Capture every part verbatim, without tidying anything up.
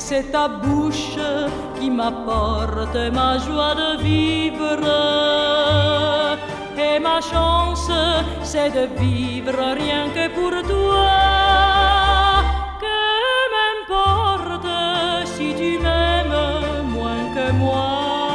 c'est ta bouche qui m'apporte ma joie de vivre. Et ma chance, c'est de vivre rien que pour toi. Que m'importe si tu m'aimes moins que moi.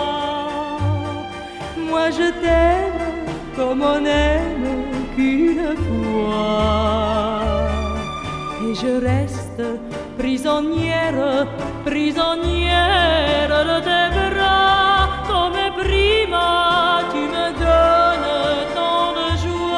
Moi je t'aime comme on aime qu'une fois. Et je reste prisonnière, prisonnière de tes bras. Comme prima tu me donnes tant de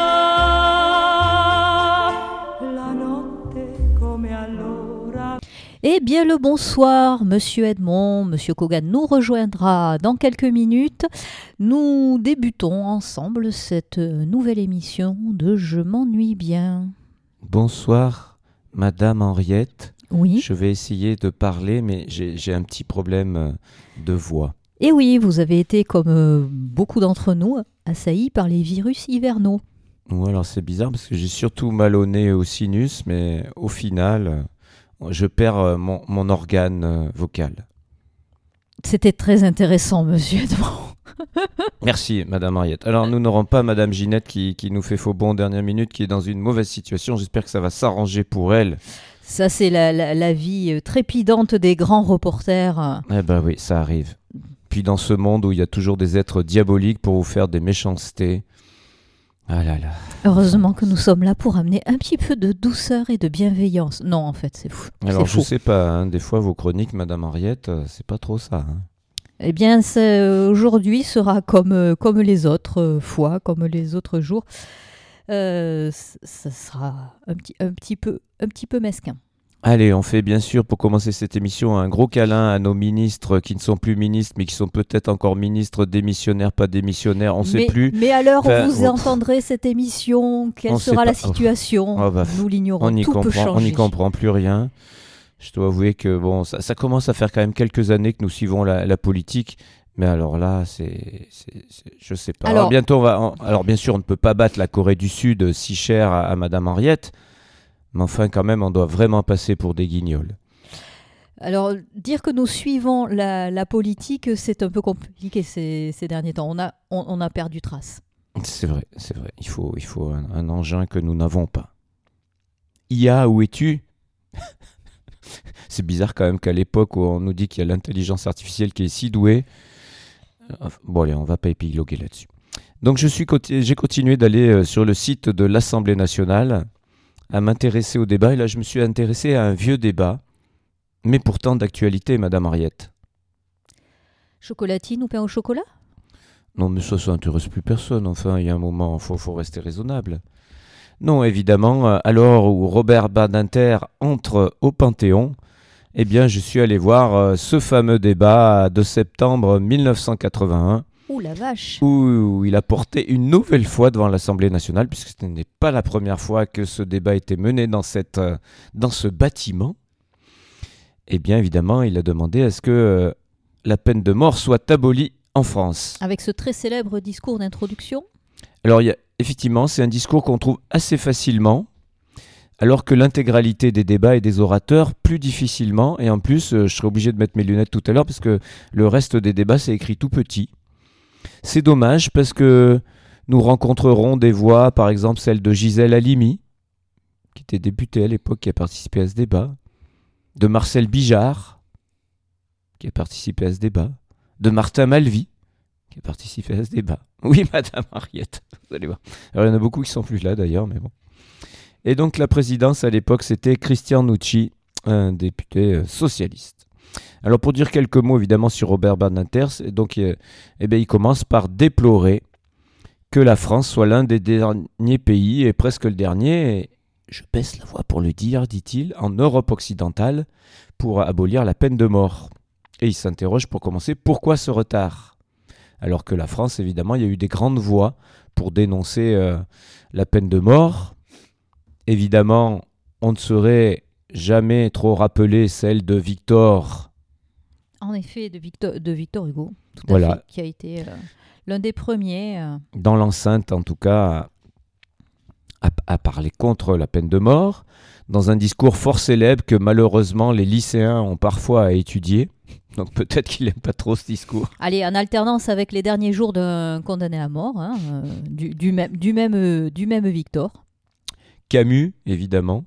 joie. La notte come allora. Eh bien le bonsoir, Monsieur Edmond. Monsieur Kogan nous rejoindra dans quelques minutes. Nous débutons ensemble cette nouvelle émission de Je m'ennuie bien. Bonsoir, Madame Henriette. Oui. Je vais essayer de parler, mais j'ai, j'ai un petit problème de voix. Et oui, vous avez été, comme euh, beaucoup d'entre nous, assaillis par les virus hivernaux. Ouais, alors c'est bizarre parce que j'ai surtout mal au nez et au sinus, mais au final, je perds mon, mon organe vocal. C'était très intéressant, Monsieur Edmond. Merci, Madame Henriette. Alors, nous n'aurons pas Madame Ginette qui, qui nous fait faux bond en dernière minute, qui est dans une mauvaise situation. J'espère que ça va s'arranger pour elle. Ça, c'est la, la, la vie trépidante des grands reporters. Eh ben oui, ça arrive. Puis dans ce monde où il y a toujours des êtres diaboliques pour vous faire des méchancetés. Ah là là. Heureusement que nous sommes là pour amener un petit peu de douceur et de bienveillance. Non, en fait, c'est fou. Alors, c'est je faux. sais pas, hein, des fois, vos chroniques, Madame Henriette, c'est pas trop ça. Hein. Eh bien, c'est, aujourd'hui sera comme, euh, comme les autres euh, fois, comme les autres jours. Euh, c- ça sera un petit, un, petit peu, un petit peu mesquin. Allez, on fait bien sûr, pour commencer cette émission, un gros câlin à nos ministres qui ne sont plus ministres, mais qui sont peut-être encore ministres démissionnaires, pas démissionnaires, on ne sait mais, plus. mais à l'heure Enfin, où vous on- entendrez cette émission, quelle on sait sera la pas. situation? Oh, bah, Nous l'ignorons. On n'y Tout peut comprend, on changer. n'y comprend plus rien. Je dois avouer que bon, ça, ça commence à faire quand même quelques années que nous suivons la, la politique. Mais alors là, c'est, c'est, c'est je sais pas. Alors, Alors- bientôt, on va. on- alors bien sûr, on ne peut pas battre la Corée du Sud si chère à, à Madame Henriette. Mais enfin, quand même, on doit vraiment passer pour des guignols. Alors, dire que nous suivons la, la politique, c'est un peu compliqué ces, ces derniers temps. On a, on, on a perdu trace. C'est vrai, c'est vrai. Il faut, il faut un, un engin que nous n'avons pas. I A, où es-tu? C'est bizarre quand même qu'à l'époque où on nous dit qu'il y a l'intelligence artificielle qui est si douée. euh, Bon allez, on va pas épiloguer là-dessus. Donc je suis, conti- j'ai continué d'aller euh, sur le site de l'Assemblée nationale à m'intéresser au débat. Et là, je me suis intéressé à un vieux débat, mais pourtant d'actualité, Madame Henriette. Chocolatine ou pain au chocolat? Non, mais ça, ça intéresse plus personne. Enfin, il y a un moment, il faut, faut rester raisonnable. Non, évidemment, euh, alors où Robert Badinter entre au Panthéon, eh bien, je suis allé voir euh, ce fameux débat de septembre mille neuf cent quatre-vingt-un, Ouh la vache! où il a porté une nouvelle fois devant l'Assemblée nationale, puisque ce n'est pas la première fois que ce débat était mené dans, cette, euh, dans ce bâtiment. Eh bien, évidemment, il a demandé à ce que euh, la peine de mort soit abolie en France. Avec ce très célèbre discours d'introduction. Alors, il y a, effectivement, c'est un discours qu'on trouve assez facilement, alors que l'intégralité des débats et des orateurs, plus difficilement. Et en plus, euh, je serai obligé de mettre mes lunettes tout à l'heure, parce que le reste des débats, c'est écrit tout petit. C'est dommage, parce que nous rencontrerons des voix, par exemple celle de Gisèle Halimi, qui était députée à l'époque, qui a participé à ce débat, de Marcel Bijard, qui a participé à ce débat, de Martin Malvy, qui a participé à ce débat. Oui, Madame Henriette, vous allez voir. Alors, il y en a beaucoup qui sont plus là, d'ailleurs, mais bon. Et donc, la présidence, à l'époque, c'était Christian Nucci, un député euh, socialiste. Alors, pour dire quelques mots, évidemment, sur Robert Badinter, c'est- donc, euh, eh bien, il commence par déplorer que la France soit l'un des derniers pays, et presque le dernier, et je baisse la voix pour le dire, dit-il, en Europe occidentale, pour abolir la peine de mort. Et il s'interroge pour commencer, pourquoi ce retard ? Alors que la France, évidemment, il y a eu des grandes voix pour dénoncer euh, la peine de mort. Évidemment, on ne saurait jamais trop rappeler celle de Victor. En effet, de Victor, de Victor Hugo, tout à Voilà. fait, qui a été euh, l'un des premiers. euh, Dans l'enceinte, en tout cas, à, a, a parlé contre la peine de mort, dans un discours fort célèbre que malheureusement les lycéens ont parfois à étudier. Donc peut-être qu'il n'aime pas trop ce discours. Allez, en alternance avec les derniers jours d'un condamné à mort, hein, euh, du, du, même, du, même, euh, du même Victor. Camus, évidemment.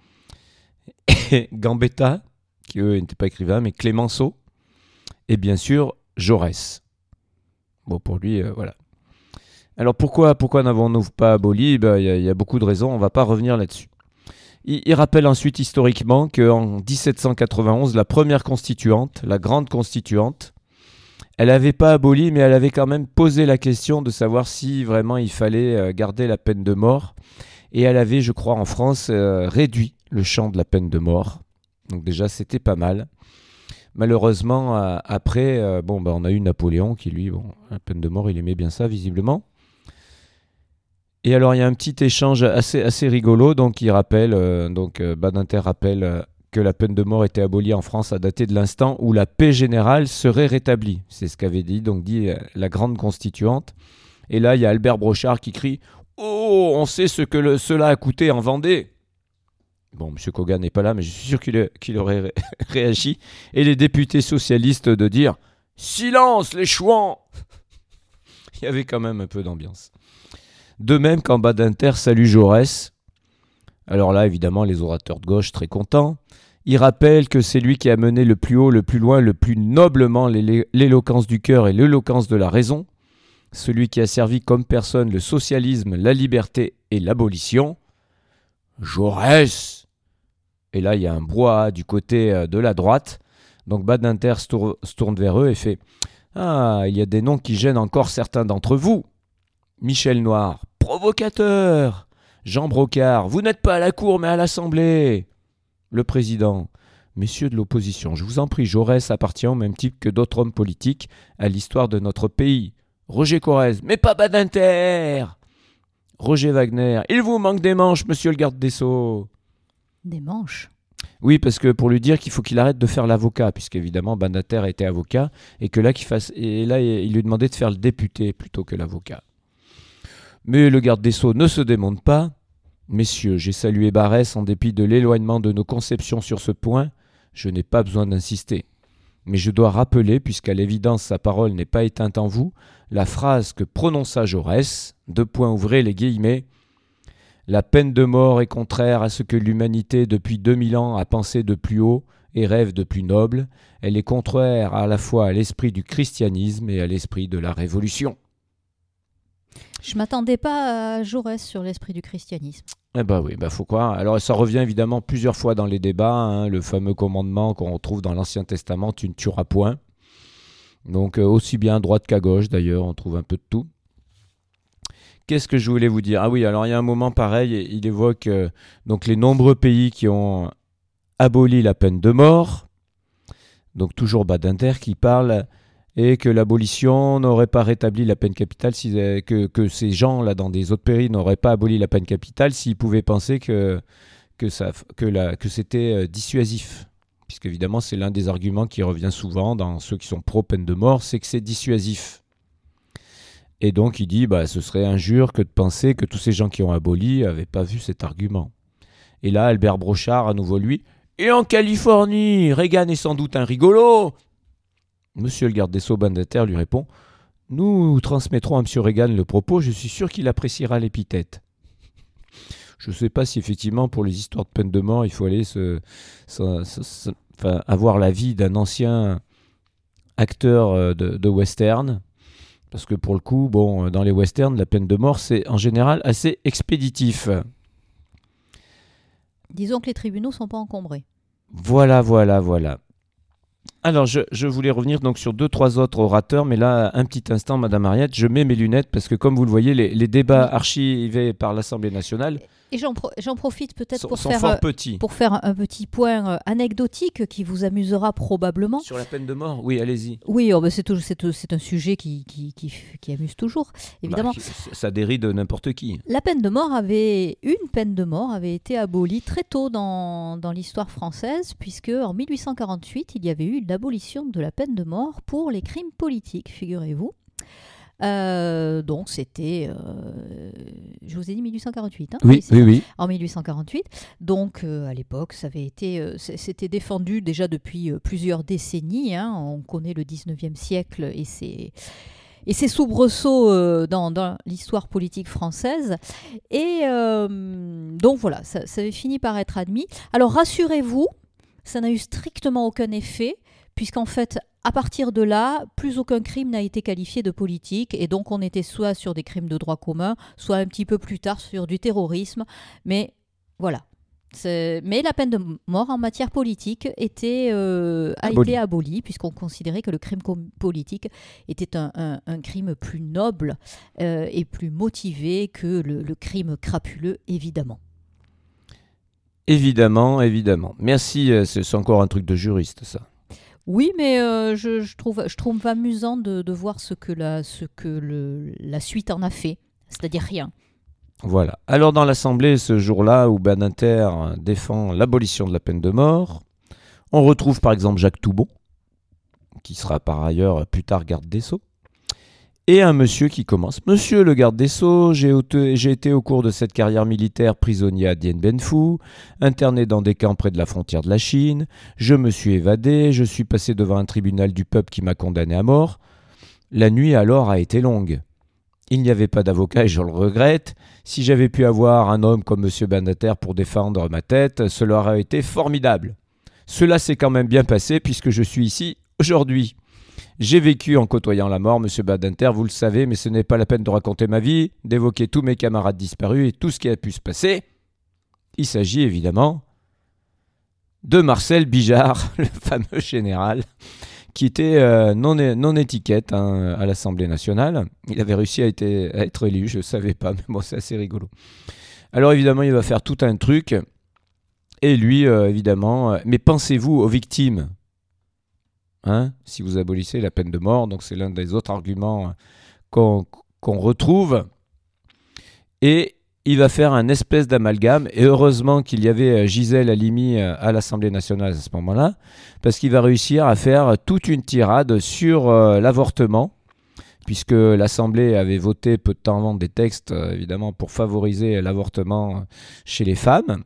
Et Gambetta, qui eux n'étaient pas écrivains, mais Clémenceau. Et bien sûr, Jaurès. Bon, pour lui, euh, voilà. Alors pourquoi, pourquoi n'avons-nous pas aboli ? Ben, y a, y a beaucoup de raisons, on ne va pas revenir là-dessus. Il, il rappelle ensuite historiquement qu'en dix-sept cent quatre-vingt-onze, la première constituante, la grande constituante, elle n'avait pas aboli, mais elle avait quand même posé la question de savoir si vraiment il fallait garder la peine de mort. Et elle avait, je crois, en France, euh, réduit le champ de la peine de mort. Donc déjà, c'était pas mal. Malheureusement, euh, après, euh, bon, bah, on a eu Napoléon qui, lui, bon, la peine de mort, il aimait bien ça, visiblement. Et alors, il y a un petit échange assez, assez rigolo. Donc, il rappelle, euh, donc, euh, Badinter rappelle euh, que la peine de mort était abolie en France à dater de l'instant où la paix générale serait rétablie. C'est ce qu'avait dit, donc, dit euh, la grande constituante. Et là, il y a Albert Brochard qui crie « Oh, on sait ce que le, cela a coûté en Vendée !» Bon, M. Kogan n'est pas là, mais je suis sûr qu'il, qu'il aurait ré- réagi. Et les députés socialistes de dire « Silence, les chouans !» Il y avait quand même un peu d'ambiance. De même quand Badinter salue Jaurès. Alors là, évidemment, les orateurs de gauche très contents. Il rappelle que c'est lui qui a mené le plus haut, le plus loin, le plus noblement l'é- l'éloquence du cœur et l'éloquence de la raison. Celui qui a servi comme personne le socialisme, la liberté et l'abolition. Jaurès ! Et là, il y a un brouhaha du côté de la droite. Donc Badinter se, tour- se tourne vers eux et fait « Ah, il y a des noms qui gênent encore certains d'entre vous. Michel Noir, provocateur. Jean Brocard, vous n'êtes pas à la cour mais à l'Assemblée. Le président, messieurs de l'opposition, je vous en prie, Jaurès appartient au même type que d'autres hommes politiques à l'histoire de notre pays. Roger Corrèze, mais pas Badinter. Roger Wagner, il vous manque des manches, monsieur le garde des Sceaux. Des manches ? Oui, parce que pour lui dire qu'il faut qu'il arrête de faire l'avocat, puisqu'évidemment Badinter était avocat, et que là, qu'il fasse, et là, il lui demandait de faire le député plutôt que l'avocat. Mais le garde des Sceaux ne se démonte pas. Messieurs, j'ai salué Barrès en dépit de l'éloignement de nos conceptions sur ce point. Je n'ai pas besoin d'insister. Mais je dois rappeler, puisqu'à l'évidence sa parole n'est pas éteinte en vous, la phrase que prononça Jaurès, deux points ouvrés les guillemets, « La peine de mort est contraire à ce que l'humanité depuis deux mille ans a pensé de plus haut et rêve de plus noble. Elle est contraire à la fois à l'esprit du christianisme et à l'esprit de la Révolution. » Je ne m'attendais pas à Jaurès sur l'esprit du christianisme. Eh ben oui, ben faut croire. Alors ça revient évidemment plusieurs fois dans les débats, hein, le fameux commandement qu'on retrouve dans l'Ancien Testament, tu ne tueras point. Donc euh, aussi bien à droite qu'à gauche d'ailleurs, on trouve un peu de tout. Qu'est-ce que je voulais vous dire ? Ah oui, alors il y a un moment pareil, il évoque euh, donc les nombreux pays qui ont aboli la peine de mort. Donc toujours Badinter qui parle, et que l'abolition n'aurait pas rétabli la peine capitale, si, que, que ces gens-là dans des autres pays n'auraient pas aboli la peine capitale s'ils pouvaient penser que, que, ça, que, la, que c'était dissuasif. Puisqu'évidemment, c'est l'un des arguments qui revient souvent dans ceux qui sont pro-peine de mort, c'est que c'est dissuasif. Et donc il dit, bah, ce serait injure que de penser que tous ces gens qui ont aboli n'avaient pas vu cet argument. Et là, Albert Brochard, à nouveau lui, « Et en Californie, Reagan est sans doute un rigolo !» Monsieur le garde des Sceaux Badinter lui répond « Nous transmettrons à M. Reagan le propos, je suis sûr qu'il appréciera l'épithète. » Je ne sais pas si effectivement pour les histoires de peine de mort, il faut aller se, se, se, se, enfin, avoir l'avis d'un ancien acteur de, de western. Parce que pour le coup, bon, dans les westerns, la peine de mort, c'est en général assez expéditif. Disons que les tribunaux ne sont pas encombrés. Voilà, voilà, voilà. Alors, je, je voulais revenir donc sur deux, trois autres orateurs, mais là, un petit instant, Madame Ariette, je mets mes lunettes parce que, comme vous le voyez, les, les débats archivés par l'Assemblée nationale et j'en, pro- j'en profite peut-être sont, pour, sont faire, fort petits. pour faire un petit point euh, anecdotique qui vous amusera probablement. Sur la peine de mort ? Oui, allez-y. Oui, oh ben c'est, tout, c'est, c'est un sujet qui, qui, qui, qui amuse toujours, évidemment. Bah, ça déride de n'importe qui. La peine de mort avait, une peine de mort avait été abolie très tôt dans, dans l'histoire française, puisque en mille huit cent quarante-huit, il y avait eu l'abolition de la peine de mort pour les crimes politiques, figurez-vous. Euh, donc c'était, euh, je vous ai dit mille huit cent quarante-huit. Hein, oui, oui, oui. En mille huit cent quarante-huit. Donc euh, à l'époque, ça avait été, euh, c'était défendu déjà depuis euh, plusieurs décennies. Hein. On connaît le dix-neuvième siècle et ses, et ses soubresauts euh, dans, dans l'histoire politique française. Et euh, donc voilà, ça, ça avait fini par être admis. Alors rassurez-vous, ça n'a eu strictement aucun effet, puisqu'en fait, à partir de là, plus aucun crime n'a été qualifié de politique, et donc on était soit sur des crimes de droit commun, soit un petit peu plus tard sur du terrorisme, mais voilà. C'est... Mais la peine de mort en matière politique était, euh, a Aboli. été abolie, puisqu'on considérait que le crime com- politique était un, un, un crime plus noble euh, et plus motivé que le, le crime crapuleux, évidemment. Évidemment, évidemment. Merci, euh, c'est, c'est encore un truc de juriste, ça. Oui, mais euh, je, je, trouve, je trouve amusant de, de voir ce que, la, ce que le, la suite en a fait, c'est-à-dire rien. Voilà. Alors dans l'Assemblée, ce jour-là où Badinter défend l'abolition de la peine de mort, on retrouve par exemple Jacques Toubon, qui sera par ailleurs plus tard garde des Sceaux, et un monsieur qui commence. « Monsieur le garde des Sceaux, j'ai, auté, j'ai été au cours de cette carrière militaire prisonnier à Dien Bien Phu, interné dans des camps près de la frontière de la Chine. Je me suis évadé, je suis passé devant un tribunal du peuple qui m'a condamné à mort. La nuit alors a été longue. Il n'y avait pas d'avocat et je le regrette. Si j'avais pu avoir un homme comme monsieur Badinter pour défendre ma tête, cela aurait été formidable. Cela s'est quand même bien passé puisque je suis ici aujourd'hui. J'ai vécu en côtoyant la mort, monsieur Badinter, vous le savez, mais ce n'est pas la peine de raconter ma vie, d'évoquer tous mes camarades disparus et tout ce qui a pu se passer. Il s'agit évidemment de Marcel Bijard, le fameux général, qui était euh, non, non étiquette hein, à l'Assemblée nationale. Il avait réussi à, été, à être élu, je ne savais pas, mais bon, c'est assez rigolo. Alors évidemment, il va faire tout un truc, et lui, euh, évidemment, euh, mais pensez-vous aux victimes. Hein, si vous abolissez la peine de mort, donc c'est l'un des autres arguments qu'on, qu'on retrouve. Et il va faire un espèce d'amalgame, et heureusement qu'il y avait Gisèle Halimi à l'Assemblée nationale à ce moment-là, parce qu'il va réussir à faire toute une tirade sur euh, l'avortement, puisque l'Assemblée avait voté peu de temps avant des textes, euh, évidemment, pour favoriser l'avortement chez les femmes.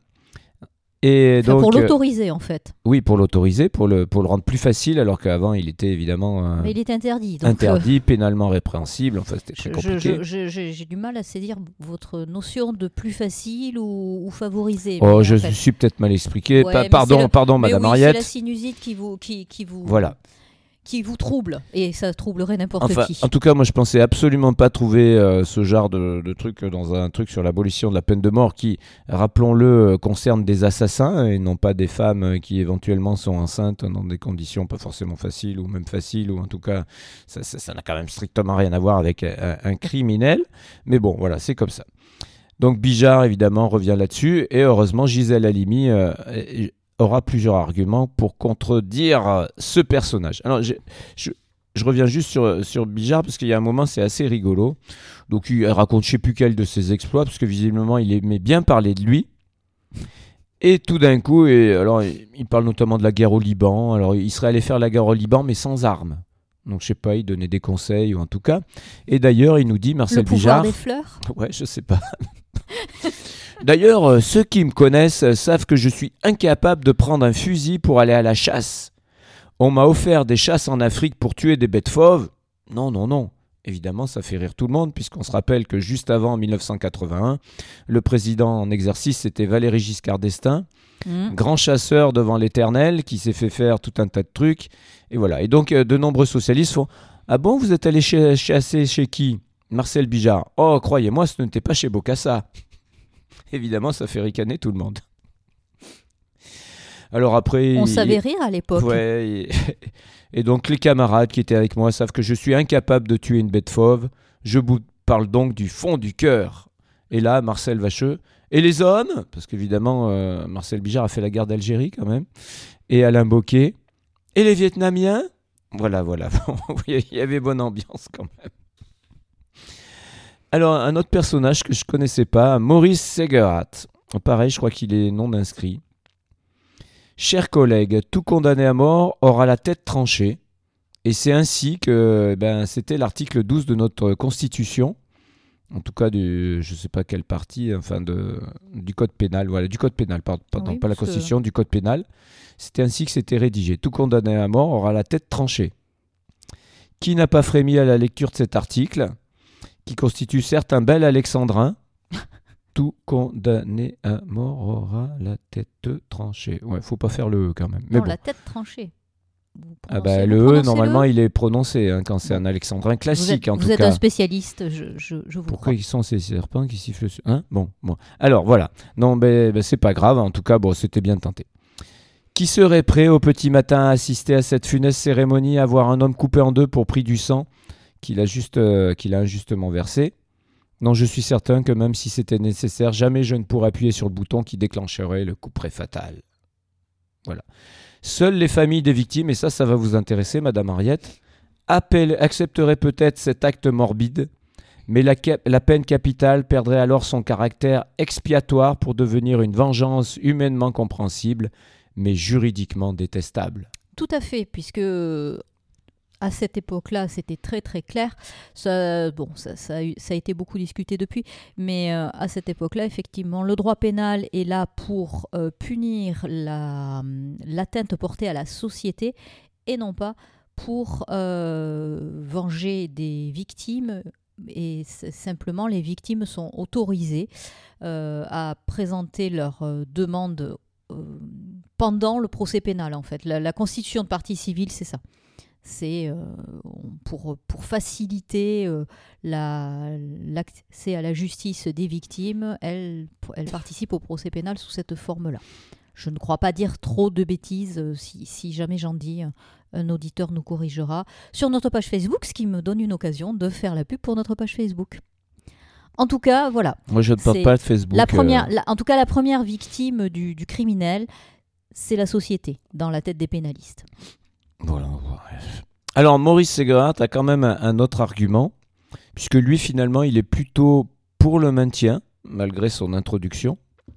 Et enfin, donc, pour l'autoriser, en fait. Oui, pour l'autoriser, pour le, pour le rendre plus facile, alors qu'avant, il était évidemment euh, Mais il est interdit. Donc interdit, euh, pénalement répréhensible. Enfin, c'était très je, compliqué. Je, je, je, j'ai du mal à saisir votre notion de plus facile ou, ou favorisé. Oh, mais, je en fait. suis peut-être mal expliqué. Ouais, pa- mais pardon, c'est le- pardon, mais Madame oui, Ariette. c'est la sinusite qui vous, qui, qui vous, Voilà. qui vous trouble. Et ça troublerait n'importe Enfin, qui. en tout cas, moi, je pensais absolument pas trouver euh, ce genre de, de truc dans un truc sur l'abolition de la peine de mort qui, rappelons-le, euh, concerne des assassins et non pas des femmes euh, qui éventuellement sont enceintes dans des conditions pas forcément faciles ou même faciles, ou en tout cas, ça, ça, ça n'a quand même strictement rien à voir avec un, un criminel. Mais bon, voilà, c'est comme ça. Donc Bijard, évidemment, revient là-dessus. Et heureusement, Gisèle Halimi euh, aura plusieurs arguments pour contredire ce personnage. Alors, je, je, je reviens juste sur, sur Bijard, parce qu'il y a un moment, c'est assez rigolo. Donc, il raconte je ne sais plus quel de ses exploits, parce que visiblement, il aimait bien parler de lui. Et tout d'un coup, et alors, il parle notamment de la guerre au Liban. Alors, il serait allé faire la guerre au Liban, mais sans armes. Donc, je sais pas, il donnait des conseils, ou en tout cas. Et d'ailleurs, il nous dit, Marcel Le pouvoir Bijard... des fleurs. Ouais, je sais pas. D'ailleurs, euh, ceux qui me connaissent euh, savent que je suis incapable de prendre un fusil pour aller à la chasse. On m'a offert des chasses en Afrique pour tuer des bêtes fauves. Non, non, non. Évidemment, ça fait rire tout le monde, puisqu'on se rappelle que juste avant, en dix-neuf cent quatre-vingt-un, le président en exercice, c'était Valéry Giscard d'Estaing, mmh. grand chasseur devant l'Éternel, qui s'est fait faire tout un tas de trucs. Et voilà. Et donc, euh, de nombreux socialistes font « Ah bon, vous êtes allé ch- chasser chez qui ?» Marcel Bijard. « Oh, croyez-moi, ce n'était pas chez Bokassa. » Évidemment, ça fait ricaner tout le monde. Alors après... On il... savait rire à l'époque. Ouais, et... et donc les camarades qui étaient avec moi savent que je suis incapable de tuer une bête fauve. Je vous parle donc du fond du cœur. Et là, Marcel Vacheux. Et les hommes, parce qu'évidemment, euh, Marcel Bijard a fait la guerre d'Algérie quand même. Et Alain Bocquet. Et les Vietnamiens. Voilà, voilà. Il y avait bonne ambiance quand même. Alors, un autre personnage que je ne connaissais pas, Maurice Segerat. Pareil, je crois qu'il est non inscrit. Chers collègues, tout condamné à mort aura la tête tranchée. Et c'est ainsi que ben, c'était l'article douze de notre Constitution, en tout cas du, je ne sais pas quelle partie, enfin de, du Code pénal, voilà, du Code pénal, pardon, pardon Oui, pas la parce que- Constitution, du Code pénal. C'était ainsi que c'était rédigé. Tout condamné à mort aura la tête tranchée. Qui n'a pas frémi à la lecture de cet article, qui constitue certes un bel alexandrin? Tout condamné à mort aura la tête tranchée. Ouais, faut pas faire le E quand même. Mais Non, bon. la tête tranchée. Vous Ah prononcez- bah, vous le E, prononcez normalement, le E il est prononcé hein, quand c'est un alexandrin Vous classique, êtes, en vous tout êtes cas. un spécialiste, je, je, je vous Pourquoi crois. ils sont ces serpents qui sifflent sur... Hein bon, bon. Alors, voilà. Non, ben, ben, c'est pas grave. En tout cas, bon, c'était bien tenté. Qui serait prêt au petit matin à assister à cette funeste cérémonie, à voir un homme coupé en deux pour prix du sang qu'il a, juste, euh, qu'il a injustement versé? Non, je suis certain que même si c'était nécessaire, jamais je ne pourrais appuyer sur le bouton qui déclencherait le couperet fatal. Voilà. Seules les familles des victimes, et ça, ça va vous intéresser, Madame Henriette, appellent- accepteraient peut-être cet acte morbide, mais la, cap- la peine capitale perdrait alors son caractère expiatoire pour devenir une vengeance humainement compréhensible, mais juridiquement détestable. Tout à fait, puisque euh, à cette époque-là, c'était très très clair. Ça, bon, ça, ça, a eu- ça a été beaucoup discuté depuis, mais euh, à cette époque-là, effectivement, le droit pénal est là pour euh, punir la, l'atteinte portée à la société et non pas pour euh, venger des victimes. Et c'est simplement, les victimes sont autorisées euh, à présenter leur euh, demande euh, pendant le procès pénal, en fait. La, la constitution de partie civile, c'est ça. C'est euh, pour, pour faciliter euh, la, l'accès à la justice des victimes, elle, elle participe au procès pénal sous cette forme-là. Je ne crois pas dire trop de bêtises, euh, si, si jamais j'en dis, un auditeur nous corrigera sur notre page Facebook, ce qui me donne une occasion de faire la pub pour notre page Facebook. En tout cas, voilà. Moi, je ne porte C'est pas de Facebook. La première, euh, la- en tout cas, la première victime du, du criminel, c'est la société, dans la tête des pénalistes. Voilà. Alors, Maurice Séguin a quand même un, un autre argument, puisque lui, finalement, il est plutôt pour le maintien, malgré son introduction.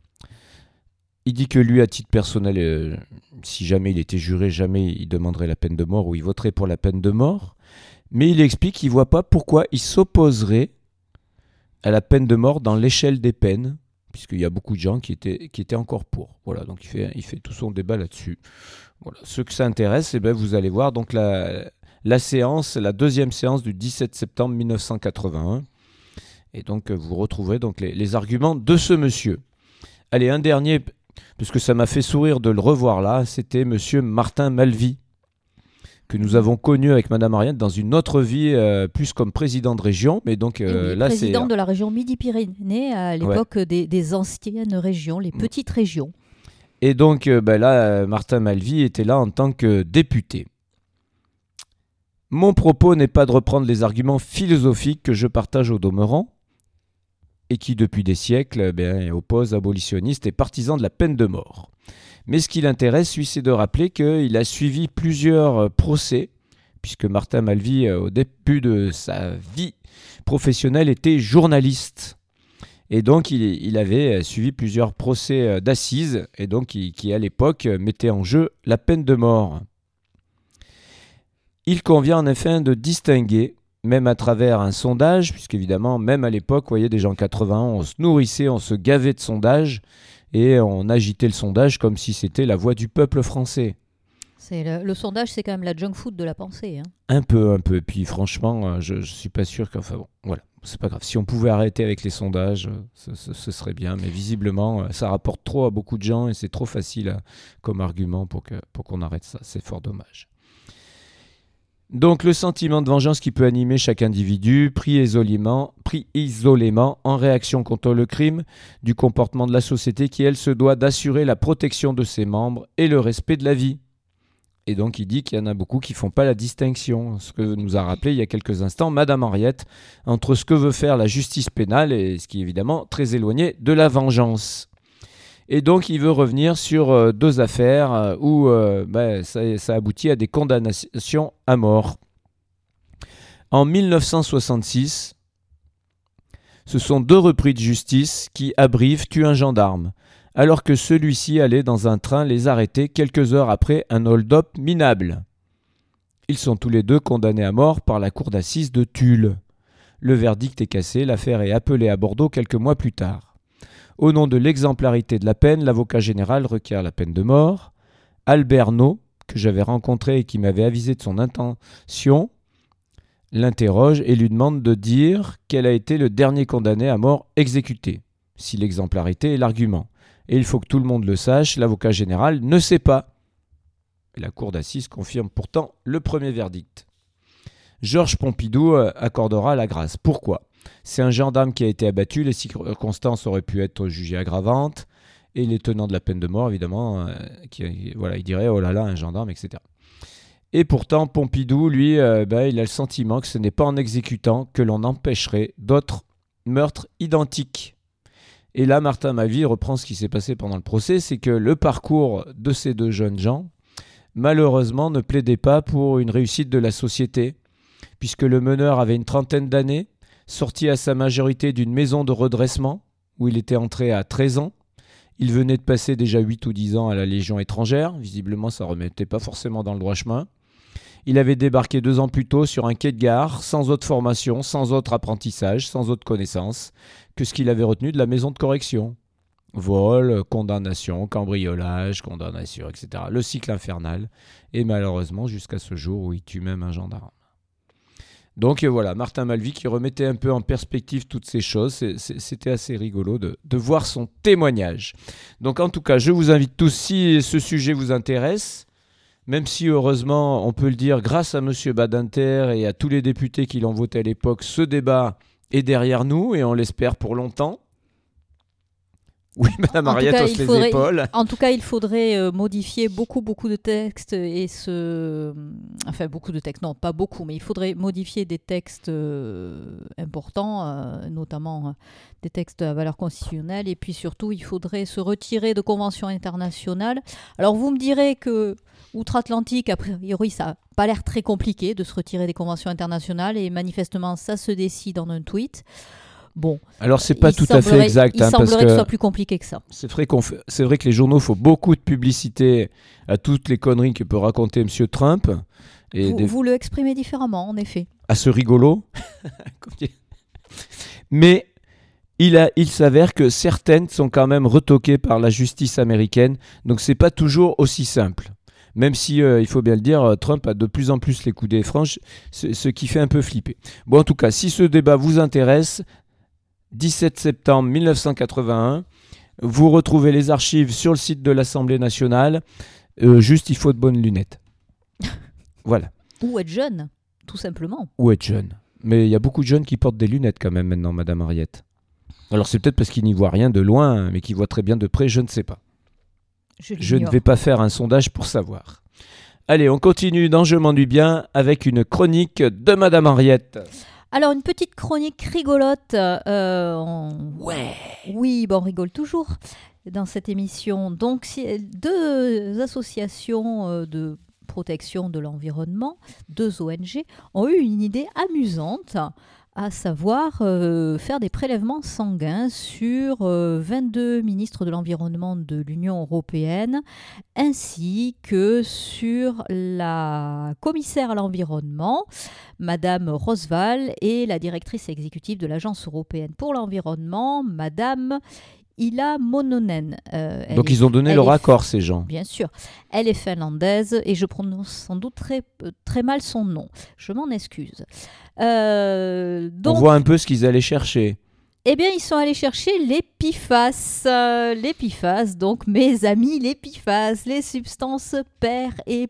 Il dit que lui, à titre personnel, euh, si jamais il était juré, jamais il demanderait la peine de mort ou il voterait pour la peine de mort. Mais il explique qu'il ne voit pas pourquoi il s'opposerait à la peine de mort dans l'échelle des peines, puisqu'il y a beaucoup de gens qui étaient, qui étaient encore pour. Voilà, donc il fait, il fait tout son débat là-dessus. Voilà. Ceux que ça intéresse, eh ben, vous allez voir donc la, la séance, la deuxième séance du dix-sept septembre mille neuf cent quatre-vingt-un. Et donc vous retrouverez donc les, les arguments de ce monsieur. Allez, un dernier, parce que ça m'a fait sourire de le revoir là, c'était monsieur Martin Malvy, que nous avons connu avec Madame Ariane dans une autre vie, euh, plus comme président de région. Mais donc Et euh, oui, là, c'est... président de la région Midi-Pyrénées à l'époque des, des anciennes régions, les petites régions. Et donc euh, ben là, euh, Martin Malvy était là en tant que député. Mon propos n'est pas de reprendre les arguments philosophiques que je partage au demeurant et qui, depuis des siècles, ben, opposent abolitionnistes et partisans de la peine de mort. Mais ce qui l'intéresse, lui, c'est de rappeler qu'il a suivi plusieurs procès, puisque Martin Malvy, au début de sa vie professionnelle, était journaliste. Et donc, il, il avait suivi plusieurs procès d'assises, et donc qui, qui, à l'époque, mettaient en jeu la peine de mort. Il convient en effet de distinguer, même à travers un sondage, puisqu'évidemment, même à l'époque, vous voyez, déjà en quatre-vingt-un, on se nourrissait, on se gavait de sondages, et on agitait le sondage comme si c'était la voix du peuple français. C'est le, le sondage, c'est quand même la junk food de la pensée. Hein. Un peu, un peu. Et puis franchement, je ne suis pas sûr que... Enfin bon, voilà, c'est pas grave. Si on pouvait arrêter avec les sondages, ce, ce, ce serait bien. Mais visiblement, ça rapporte trop à beaucoup de gens et c'est trop facile à, comme argument pour, que, pour qu'on arrête ça. C'est fort dommage. Donc le sentiment de vengeance qui peut animer chaque individu, pris isolément, pris isolément en réaction contre le crime, du comportement de la société qui, elle, se doit d'assurer la protection de ses membres et le respect de la vie. Et donc il dit qu'il y en a beaucoup qui ne font pas la distinction, ce que nous a rappelé il y a quelques instants Madame Henriette, entre ce que veut faire la justice pénale et ce qui est évidemment très éloigné de la vengeance. Et donc il veut revenir sur euh, deux affaires euh, où euh, ben, ça, ça aboutit à des condamnations à mort. En mille neuf cent soixante-six, ce sont deux repris de justice qui, à Brive, tuent un gendarme, alors que celui-ci allait dans un train les arrêter quelques heures après un hold-up minable. Ils sont tous les deux condamnés à mort par la cour d'assises de Tulle. Le verdict est cassé, l'affaire est appelée à Bordeaux quelques mois plus tard. Au nom de l'exemplarité de la peine, l'avocat général requiert la peine de mort. Albert Naud, que j'avais rencontré et qui m'avait avisé de son intention, l'interroge et lui demande de dire quel a été le dernier condamné à mort exécuté, si l'exemplarité est l'argument. Et il faut que tout le monde le sache, l'avocat général ne sait pas. Et la cour d'assises confirme pourtant le premier verdict. Georges Pompidou accordera la grâce. Pourquoi ? C'est un gendarme qui a été abattu, les circonstances auraient pu être jugées aggravantes, et les tenants de la peine de mort, évidemment, euh, qui, voilà, ils diraient « oh là là, un gendarme », et cetera. Et pourtant, Pompidou, lui, euh, bah, il a le sentiment que ce n'est pas en exécutant que l'on empêcherait d'autres meurtres identiques. Et là, Martin Malvy reprend ce qui s'est passé pendant le procès, c'est que le parcours de ces deux jeunes gens, malheureusement, ne plaidait pas pour une réussite de la société, puisque le meneur avait une trentaine d'années, sorti à sa majorité d'une maison de redressement, où il était entré à treize ans. Il venait de passer déjà huit ou dix ans à la Légion étrangère, visiblement ça ne remettait pas forcément dans le droit chemin. Il avait débarqué deux ans plus tôt sur un quai de gare, sans autre formation, sans autre apprentissage, sans autre connaissance, que ce qu'il avait retenu de la maison de correction. Vol, condamnation, cambriolage, condamnation, et cetera. Le cycle infernal, et malheureusement jusqu'à ce jour où il tue même un gendarme. Donc voilà, Martin Malvy qui remettait un peu en perspective toutes ces choses. C'est, c'est, c'était assez rigolo de, de voir son témoignage. Donc en tout cas, je vous invite tous, si ce sujet vous intéresse, même si heureusement, on peut le dire, grâce à M. Badinter et à tous les députés qui l'ont voté à l'époque, ce débat est derrière nous et on l'espère pour longtemps. Oui, Madame Ariette hausse les faudrait, épaules. En tout cas, il faudrait euh, modifier beaucoup, beaucoup de textes et ce... Enfin, beaucoup de textes, non, pas beaucoup, mais il faudrait modifier des textes euh, importants, euh, notamment euh, des textes à valeur constitutionnelle, et puis surtout, il faudrait se retirer de conventions internationales. Alors, vous me direz que outre-Atlantique, a priori, ça n'a pas l'air très compliqué de se retirer des conventions internationales, et manifestement, ça se décide en un tweet. Bon, alors c'est pas tout à fait exact. Il hein, semblerait parce que que ce soit plus compliqué que ça. C'est vrai, qu'on fait, c'est vrai que les journaux font beaucoup de publicité à toutes les conneries que peut raconter M. Trump. Et vous, des... vous le exprimez différemment, en effet. À ce rigolo. Mais il, a, il s'avère que certaines sont quand même retoquées par la justice américaine. Donc c'est pas toujours aussi simple. Même si, euh, il faut bien le dire, Trump a de plus en plus les coudées franches, ce, ce qui fait un peu flipper. Bon, en tout cas, si ce débat vous intéresse, dix-sept septembre mille neuf cent quatre-vingt-un, vous retrouvez les archives sur le site de l'Assemblée nationale. Euh, juste, il faut de bonnes lunettes. Voilà. Ou être jeune, tout simplement. Ou être jeune. Mais il y a beaucoup de jeunes qui portent des lunettes quand même maintenant, Madame Ariette. Alors c'est peut-être parce qu'ils n'y voient rien de loin, mais qu'ils voient très bien de près, je ne sais pas. Je, je ne vais pas faire un sondage pour savoir. Allez, on continue dans Je m'ennuie bien avec une chronique de Madame Henriette. Alors, une petite chronique rigolote. Euh, on... Ouais. Oui, bon, on rigole toujours dans cette émission. Donc, deux associations de protection de l'environnement, deux O N G, ont eu une idée amusante, à savoir euh, faire des prélèvements sanguins sur euh, vingt-deux ministres de l'environnement de l'Union européenne, ainsi que sur la commissaire à l'environnement, Madame Rosval, et la directrice exécutive de l'Agence européenne pour l'environnement, Madame Ila Mononen. Euh, Donc ils ont donné leur accord, f... ces gens. Bien sûr. Elle est finlandaise et je prononce sans doute très, très mal son nom. Je m'en excuse. Euh, donc, on voit un peu ce qu'ils allaient chercher. Eh bien, ils sont allés chercher les P F A S. Euh, les P F A S, donc mes amis, les P F A S, les substances per- et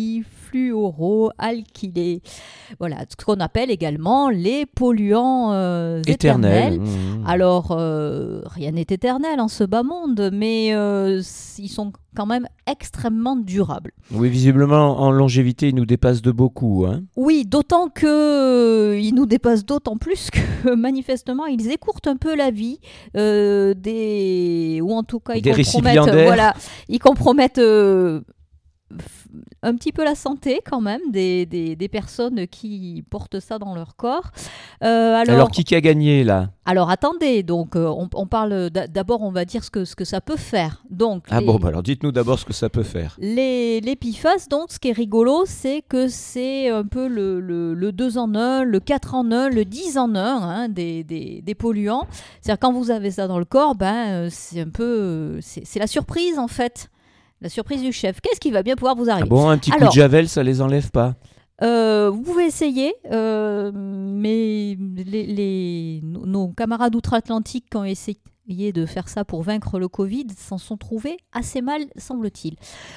polyfluoroalkylées. Voilà, ce qu'on appelle également les polluants euh, éternels. éternels. Mmh. Alors, euh, rien n'est éternel en ce bas monde, mais euh, ils sont quand même extrêmement durables. Oui, visiblement, en longévité, ils nous dépassent de beaucoup. Hein. Oui, d'autant que euh, ils nous dépassent d'autant plus que manifestement, ils écourtent un peu la vie euh, des... ou en tout cas, ils des compromettent... Voilà, ils compromettent... Euh, un petit peu la santé quand même des, des, des personnes qui portent ça dans leur corps. Euh, alors, alors, qui, qui a gagné là? Alors, attendez, donc euh, on, on parle d'abord, on va dire ce que, ce que ça peut faire. Donc, ah les, bon, bah alors dites-nous d'abord ce que ça peut faire. Les, les P F A S, donc, ce qui est rigolo, c'est que c'est un peu le, le, le deux en un, le quatre en un, le dix en un hein, des, des, des polluants. C'est-à-dire, quand vous avez ça dans le corps, ben, c'est un peu... C'est, c'est la surprise, en fait. La surprise du chef. Qu'est-ce qui va bien pouvoir vous arriver? Ah bon, un petit alors, coup de javel, ça les enlève pas? Euh, vous pouvez essayer, euh, mais les, les, nos camarades outre-Atlantique qui ont essayé de faire ça pour vaincre le Covid s'en sont trouvés assez mal, semble-t-il.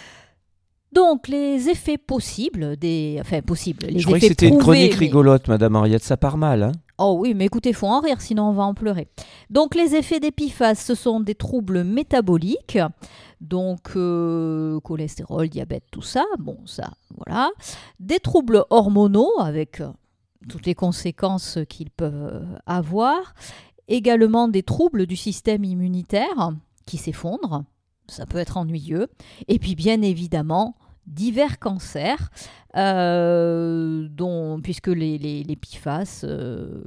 Donc, les effets possibles, des, enfin possibles, les Je croyais effets que c'était prouvés, une chronique mais... rigolote, Madame Henriette, ça part mal. Hein. Oh oui, mais écoutez, il faut en rire, sinon on va en pleurer. Donc, les effets des P F A S, ce sont des troubles métaboliques, donc euh, cholestérol, diabète, tout ça, bon, ça, voilà. Des troubles hormonaux, avec euh, toutes les conséquences qu'ils peuvent avoir. Également des troubles du système immunitaire qui s'effondrent, ça peut être ennuyeux. Et puis, bien évidemment, divers cancers, euh, dont, puisque les, les, les P F A S, euh,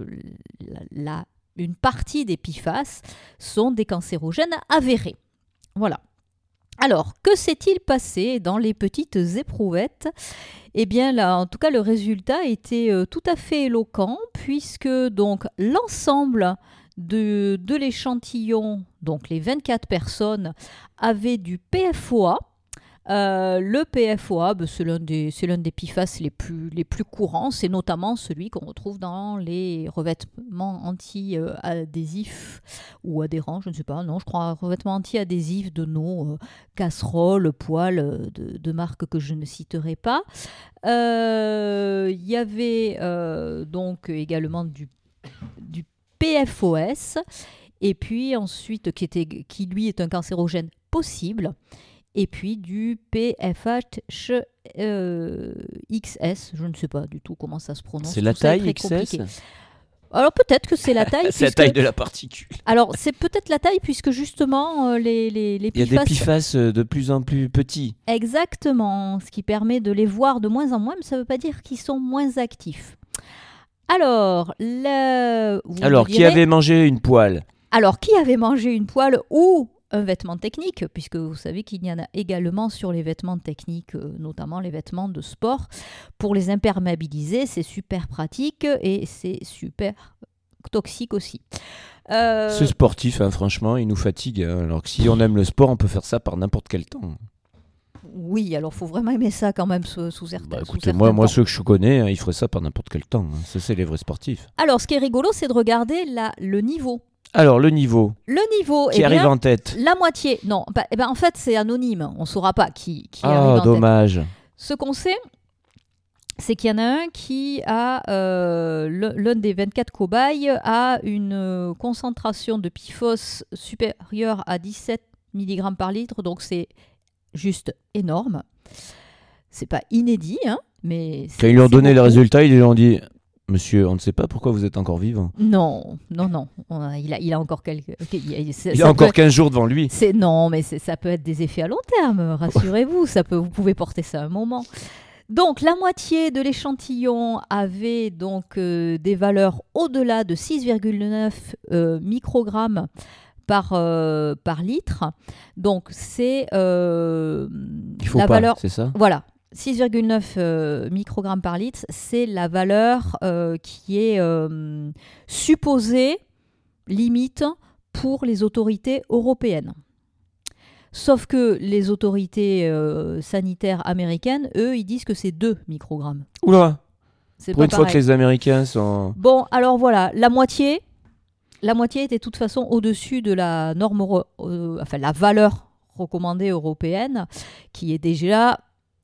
la, une partie des P F A S sont des cancérogènes avérés. Voilà. Alors, que s'est-il passé dans les petites éprouvettes? Eh bien, là, en tout cas, le résultat était euh, tout à fait éloquent, puisque donc l'ensemble de, de l'échantillon, donc les vingt-quatre personnes, avaient du P F O A. Euh, le P F O A, ben, c'est l'un des, c'est l'un des P F A S les plus, les plus courants. C'est notamment celui qu'on retrouve dans les revêtements anti-adhésifs ou adhérents, je ne sais pas, non, je crois revêtements anti-adhésifs de nos euh, casseroles, poêles de, de marques que je ne citerai pas. Il euh, y avait euh, donc également du, du P F O S, et puis ensuite, qui, était, qui lui est un cancérogène possible. Et puis du P F H euh, X S, je ne sais pas du tout comment ça se prononce. C'est la tout ça taille X S? Alors peut-être que c'est la taille. C'est puisque... la taille de la particule. Alors c'est peut-être la taille puisque justement euh, les, les, les P F A S... Il y a des P F A S de plus en plus petits. Exactement, ce qui permet de les voir de moins en moins, mais ça ne veut pas dire qu'ils sont moins actifs. Alors, le... Alors direz... qui avait mangé une poêle? Alors qui avait mangé une poêle ou... un vêtement technique, puisque vous savez qu'il y en a également sur les vêtements techniques, euh, notamment les vêtements de sport. Pour les imperméabiliser, c'est super pratique et c'est super toxique aussi. Euh... Ce sportif, hein, franchement, il nous fatigue. Hein, alors que si on aime le sport, on peut faire ça par n'importe quel temps. Oui, alors il faut vraiment aimer ça quand même sous, sous certains, bah, sous écoutez, certains moi, temps. moi, ceux que je connais, hein, ils feraient ça par n'importe quel temps. Hein. Ça, c'est les vrais sportifs. Alors, ce qui est rigolo, c'est de regarder la, le niveau. Alors, le niveau. Le niveau, qui eh arrive bien, en tête. La moitié. Non, bah, eh ben, en fait, c'est anonyme. On ne saura pas qui, qui oh, arrive en dommage. tête. Ce qu'on sait, c'est qu'il y en a un qui a, euh, l'un des vingt-quatre cobayes, a une euh, concentration de P F O S supérieure à dix-sept milligrammes par litre. Donc, c'est juste énorme. C'est pas inédit, hein, mais... Quand ils lui ont donné les résultats, ils lui ont dit... Monsieur, on ne sait pas pourquoi vous êtes encore vivant. Non, non, non. On a, il, a, il a encore quelques... Okay, il, il a encore quinze jours devant lui. C'est, non, mais c'est, ça peut être des effets à long terme, rassurez-vous. ça peut, vous pouvez porter ça un moment. Donc, la moitié de l'échantillon avait donc euh, des valeurs au-delà de six virgule neuf euh, microgrammes par, euh, par litre. Donc, c'est euh, il faut la pas, valeur... c'est ça ? Voilà. six virgule neuf euh, microgrammes par litre, c'est la valeur euh, qui est euh, supposée limite pour les autorités européennes. Sauf que les autorités euh, sanitaires américaines, eux, ils disent que c'est deux microgrammes. Oula! C'est Pour pas une pareil. fois que les Américains sont... Bon, alors voilà, la moitié, la moitié était de toute façon au-dessus de la norme, euro- euh, enfin la valeur recommandée européenne, qui est déjà...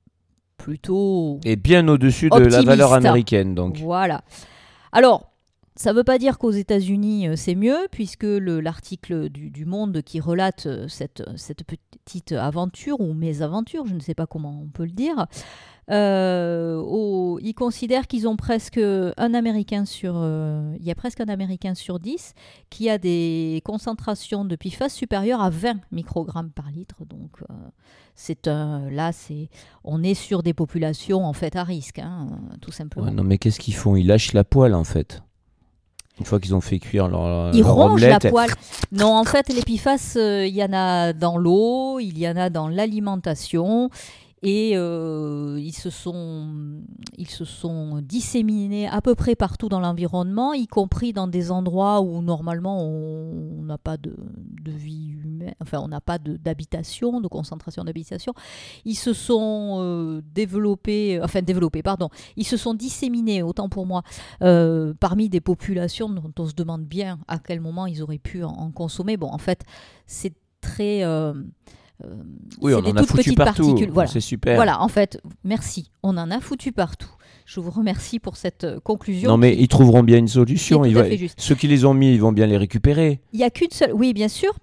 plutôt et bien au-dessus de optimiste. La valeur américaine, donc. Voilà. Alors, ça ne veut pas dire qu'aux États-Unis, euh, c'est mieux, puisque le, l'article du, du Monde qui relate euh, cette, cette petite aventure, ou mésaventure, je ne sais pas comment on peut le dire, Euh, au, ils considèrent qu'ils ont presque un Américain sur, euh, il y a presque un Américain sur dix qui a des concentrations de P F A S supérieures à vingt microgrammes par litre. Donc, euh, c'est un, là, c'est, on est sur des populations en fait à risque, hein, tout simplement. Ouais, non, mais qu'est-ce qu'ils font? Ils lâchent la poêle en fait. Une fois qu'ils ont fait cuire leur, Ils leur rongent omelette. la poêle. Non, en fait, les P F A S, euh, il y en a dans l'eau, il y en a dans l'alimentation. Et euh, ils, se sont, ils se sont disséminés à peu près partout dans l'environnement, y compris dans des endroits où normalement on n'a pas de, de vie humaine, enfin on n'a pas de, d'habitation, de concentration d'habitation. Ils se sont euh, développés, enfin développés, pardon, ils se sont disséminés, autant pour moi, euh, parmi des populations dont on se demande bien à quel moment ils auraient pu en, en consommer. Bon, en fait, c'est très... Euh, Euh, oui, c'est on des en a toutes foutu petites partout. particules. Voilà. C'est super. Voilà, en fait, merci. On en a foutu partout. Je vous remercie pour cette euh, conclusion. Non, mais ils trouveront bien une solution. C'est Ils tout à va... fait juste. Ceux qui les ont mis, ils vont bien les récupérer. Il n'y a qu'une seule. Oui, bien sûr.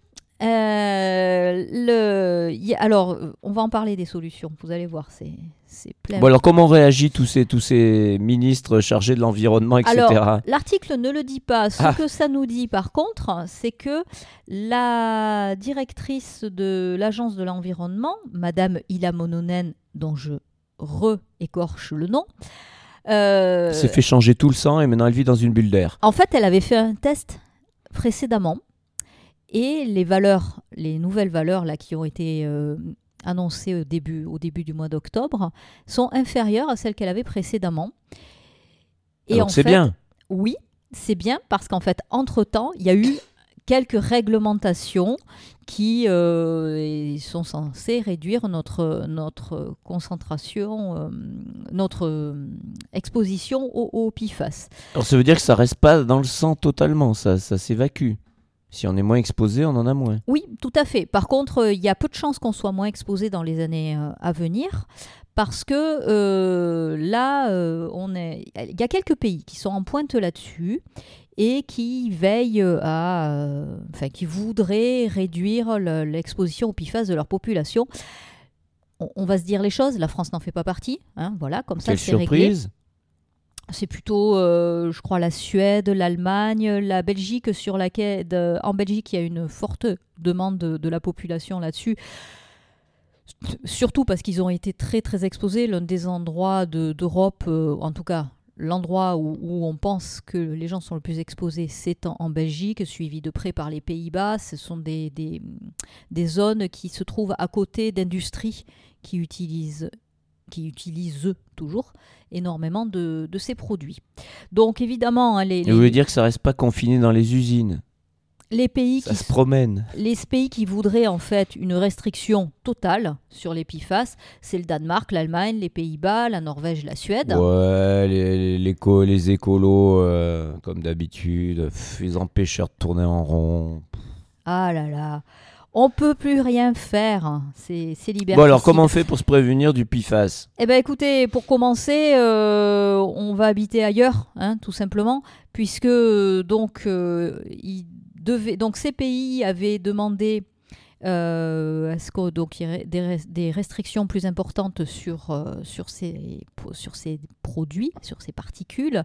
Euh, le... y a... Alors, on va en parler des solutions. Vous allez voir, c'est, c'est plein. Bon, alors comment réagissent tous ces, tous ces ministres chargés de l'environnement, et cetera. Alors, l'article ne le dit pas. Ce Ah. que ça nous dit, par contre, c'est que la directrice de l'Agence de l'environnement, Madame Ila Mononen, dont je re-écorche le nom, euh, s'est fait changer tout le sang et maintenant elle vit dans une bulle d'air. en fait, elle avait fait un test précédemment et les valeurs, les nouvelles valeurs là, qui ont été euh, annoncées au début, au début du mois d'octobre sont inférieures à celles qu'elle avait précédemment. Et Alors en c'est fait, bien. Oui, c'est bien parce qu'en fait, entre-temps, il y a eu quelques réglementations qui euh, sont censées réduire notre, notre concentration, euh, notre euh, exposition au, au P F A S. Alors ça veut dire que ça reste pas dans le sang totalement, ça, ça s'évacue. Si on est moins exposé, on en a moins. Oui, tout à fait. Par contre, il y a peu de chances qu'on soit moins exposé dans les années euh, à venir. Parce que euh, là, euh, on est... il y a quelques pays qui sont en pointe là-dessus et qui veillent à, euh, enfin, qui voudraient réduire le, l'exposition au P F A S de leur population. On, on va se dire les choses. La France n'en fait pas partie. Hein, voilà, comme ça, Quelle c'est surprise. réglé. C'est plutôt, euh, je crois, la Suède, l'Allemagne, la Belgique, sur laquelle, de, en Belgique, il y a une forte demande de, de la population là-dessus. Surtout parce qu'ils ont été très très exposés. L'un des endroits de, d'Europe, euh, en tout cas l'endroit où, où on pense que les gens sont le plus exposés, c'est en, en Belgique, suivi de près par les Pays-Bas. Ce sont des, des, des zones qui se trouvent à côté d'industries qui utilisent, qui utilisent toujours énormément de, de ces produits. Donc évidemment, hein, les, Et vous voulez dire que ça reste pas confiné dans les usines? les pays Ça qui se promène. Les pays qui voudraient en fait une restriction totale sur les P F A S, c'est le Danemark, l'Allemagne, les Pays-Bas, la Norvège, la Suède. Ouais, les, les, éco, les écolos, euh, comme d'habitude, pff, les empêcheurs de tourner en rond. Ah là là, on peut plus rien faire, c'est, c'est liberticide. Bon alors, comment on fait pour se prévenir du P F A S? Eh bien écoutez, pour commencer, euh, on va habiter ailleurs, hein, tout simplement, puisque donc, euh, il devait, donc ces pays avaient demandé euh, à ce que, donc, il y ait des, des restrictions plus importantes sur, euh, sur, ces, sur ces produits, sur ces particules.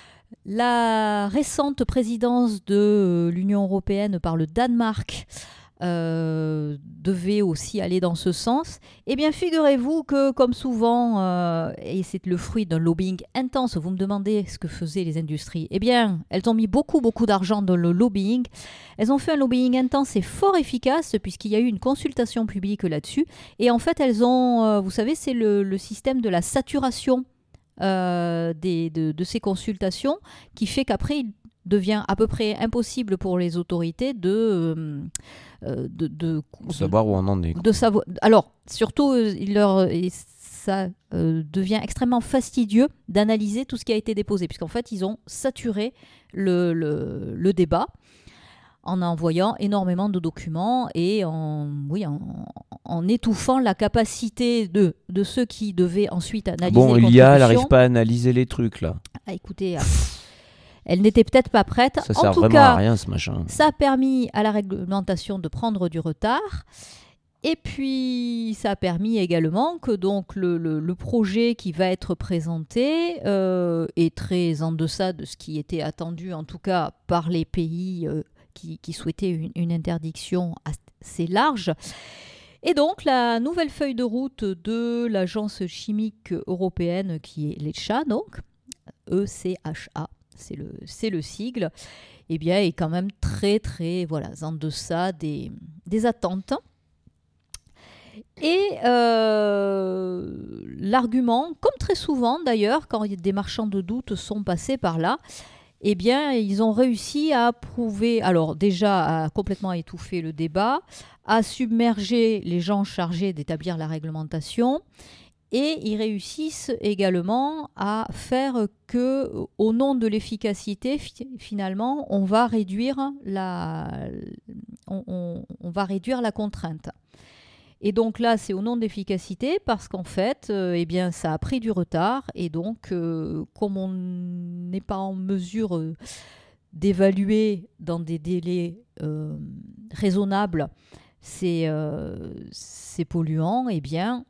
La récente présidence de l'Union européenne par le Danemark Euh, devait aussi aller dans ce sens. Eh bien, figurez-vous que, comme souvent, euh, et c'est le fruit d'un lobbying intense, vous me demandez ce que faisaient les industries. Eh bien, elles ont mis beaucoup, beaucoup d'argent dans le lobbying. Elles ont fait un lobbying intense et fort efficace, puisqu'il y a eu une consultation publique là-dessus. Et en fait, elles ont, euh, vous savez, c'est le, le système de la saturation euh, des, de, de ces consultations qui fait qu'après, il devient à peu près impossible pour les autorités de, euh, de, de, de savoir où on en est. De savoir, alors, surtout, il leur, et ça euh, devient extrêmement fastidieux d'analyser tout ce qui a été déposé, puisqu'en fait, ils ont saturé le, le, le débat en envoyant énormément de documents et en, oui, en, en étouffant la capacité de, de ceux qui devaient ensuite analyser bon, les l'I A, elle contributions. n'arrive pas à analyser les trucs, là. Ah, écoutez... Ah, elle n'était peut-être pas prête. Ça en sert tout vraiment cas, à rien, ce machin. ça a permis à la réglementation de prendre du retard. Et puis, ça a permis également que donc, le, le, le projet qui va être présenté euh, est très en deçà de ce qui était attendu, en tout cas par les pays euh, qui, qui souhaitaient une, une interdiction assez large. Et donc, la nouvelle feuille de route de l'Agence chimique européenne, qui est l'E C H A, donc, E C H A, c'est le, c'est le sigle, eh bien, est quand même très, très voilà, en deçà des, des attentes. Et euh, l'argument, comme très souvent d'ailleurs, quand des marchands de doute sont passés par là, eh bien, ils ont réussi à prouver, alors déjà à complètement étouffer le débat, à submerger les gens chargés d'établir la réglementation, et ils réussissent également à faire que, au nom de l'efficacité, finalement, on va réduire la, on, on, on va réduire la contrainte. Et donc là, c'est au nom de l'efficacité parce qu'en fait, euh, eh bien, ça a pris du retard. Et donc, euh, comme on n'est pas en mesure euh, d'évaluer dans des délais euh, raisonnables ces, euh, ces polluants, eh bien,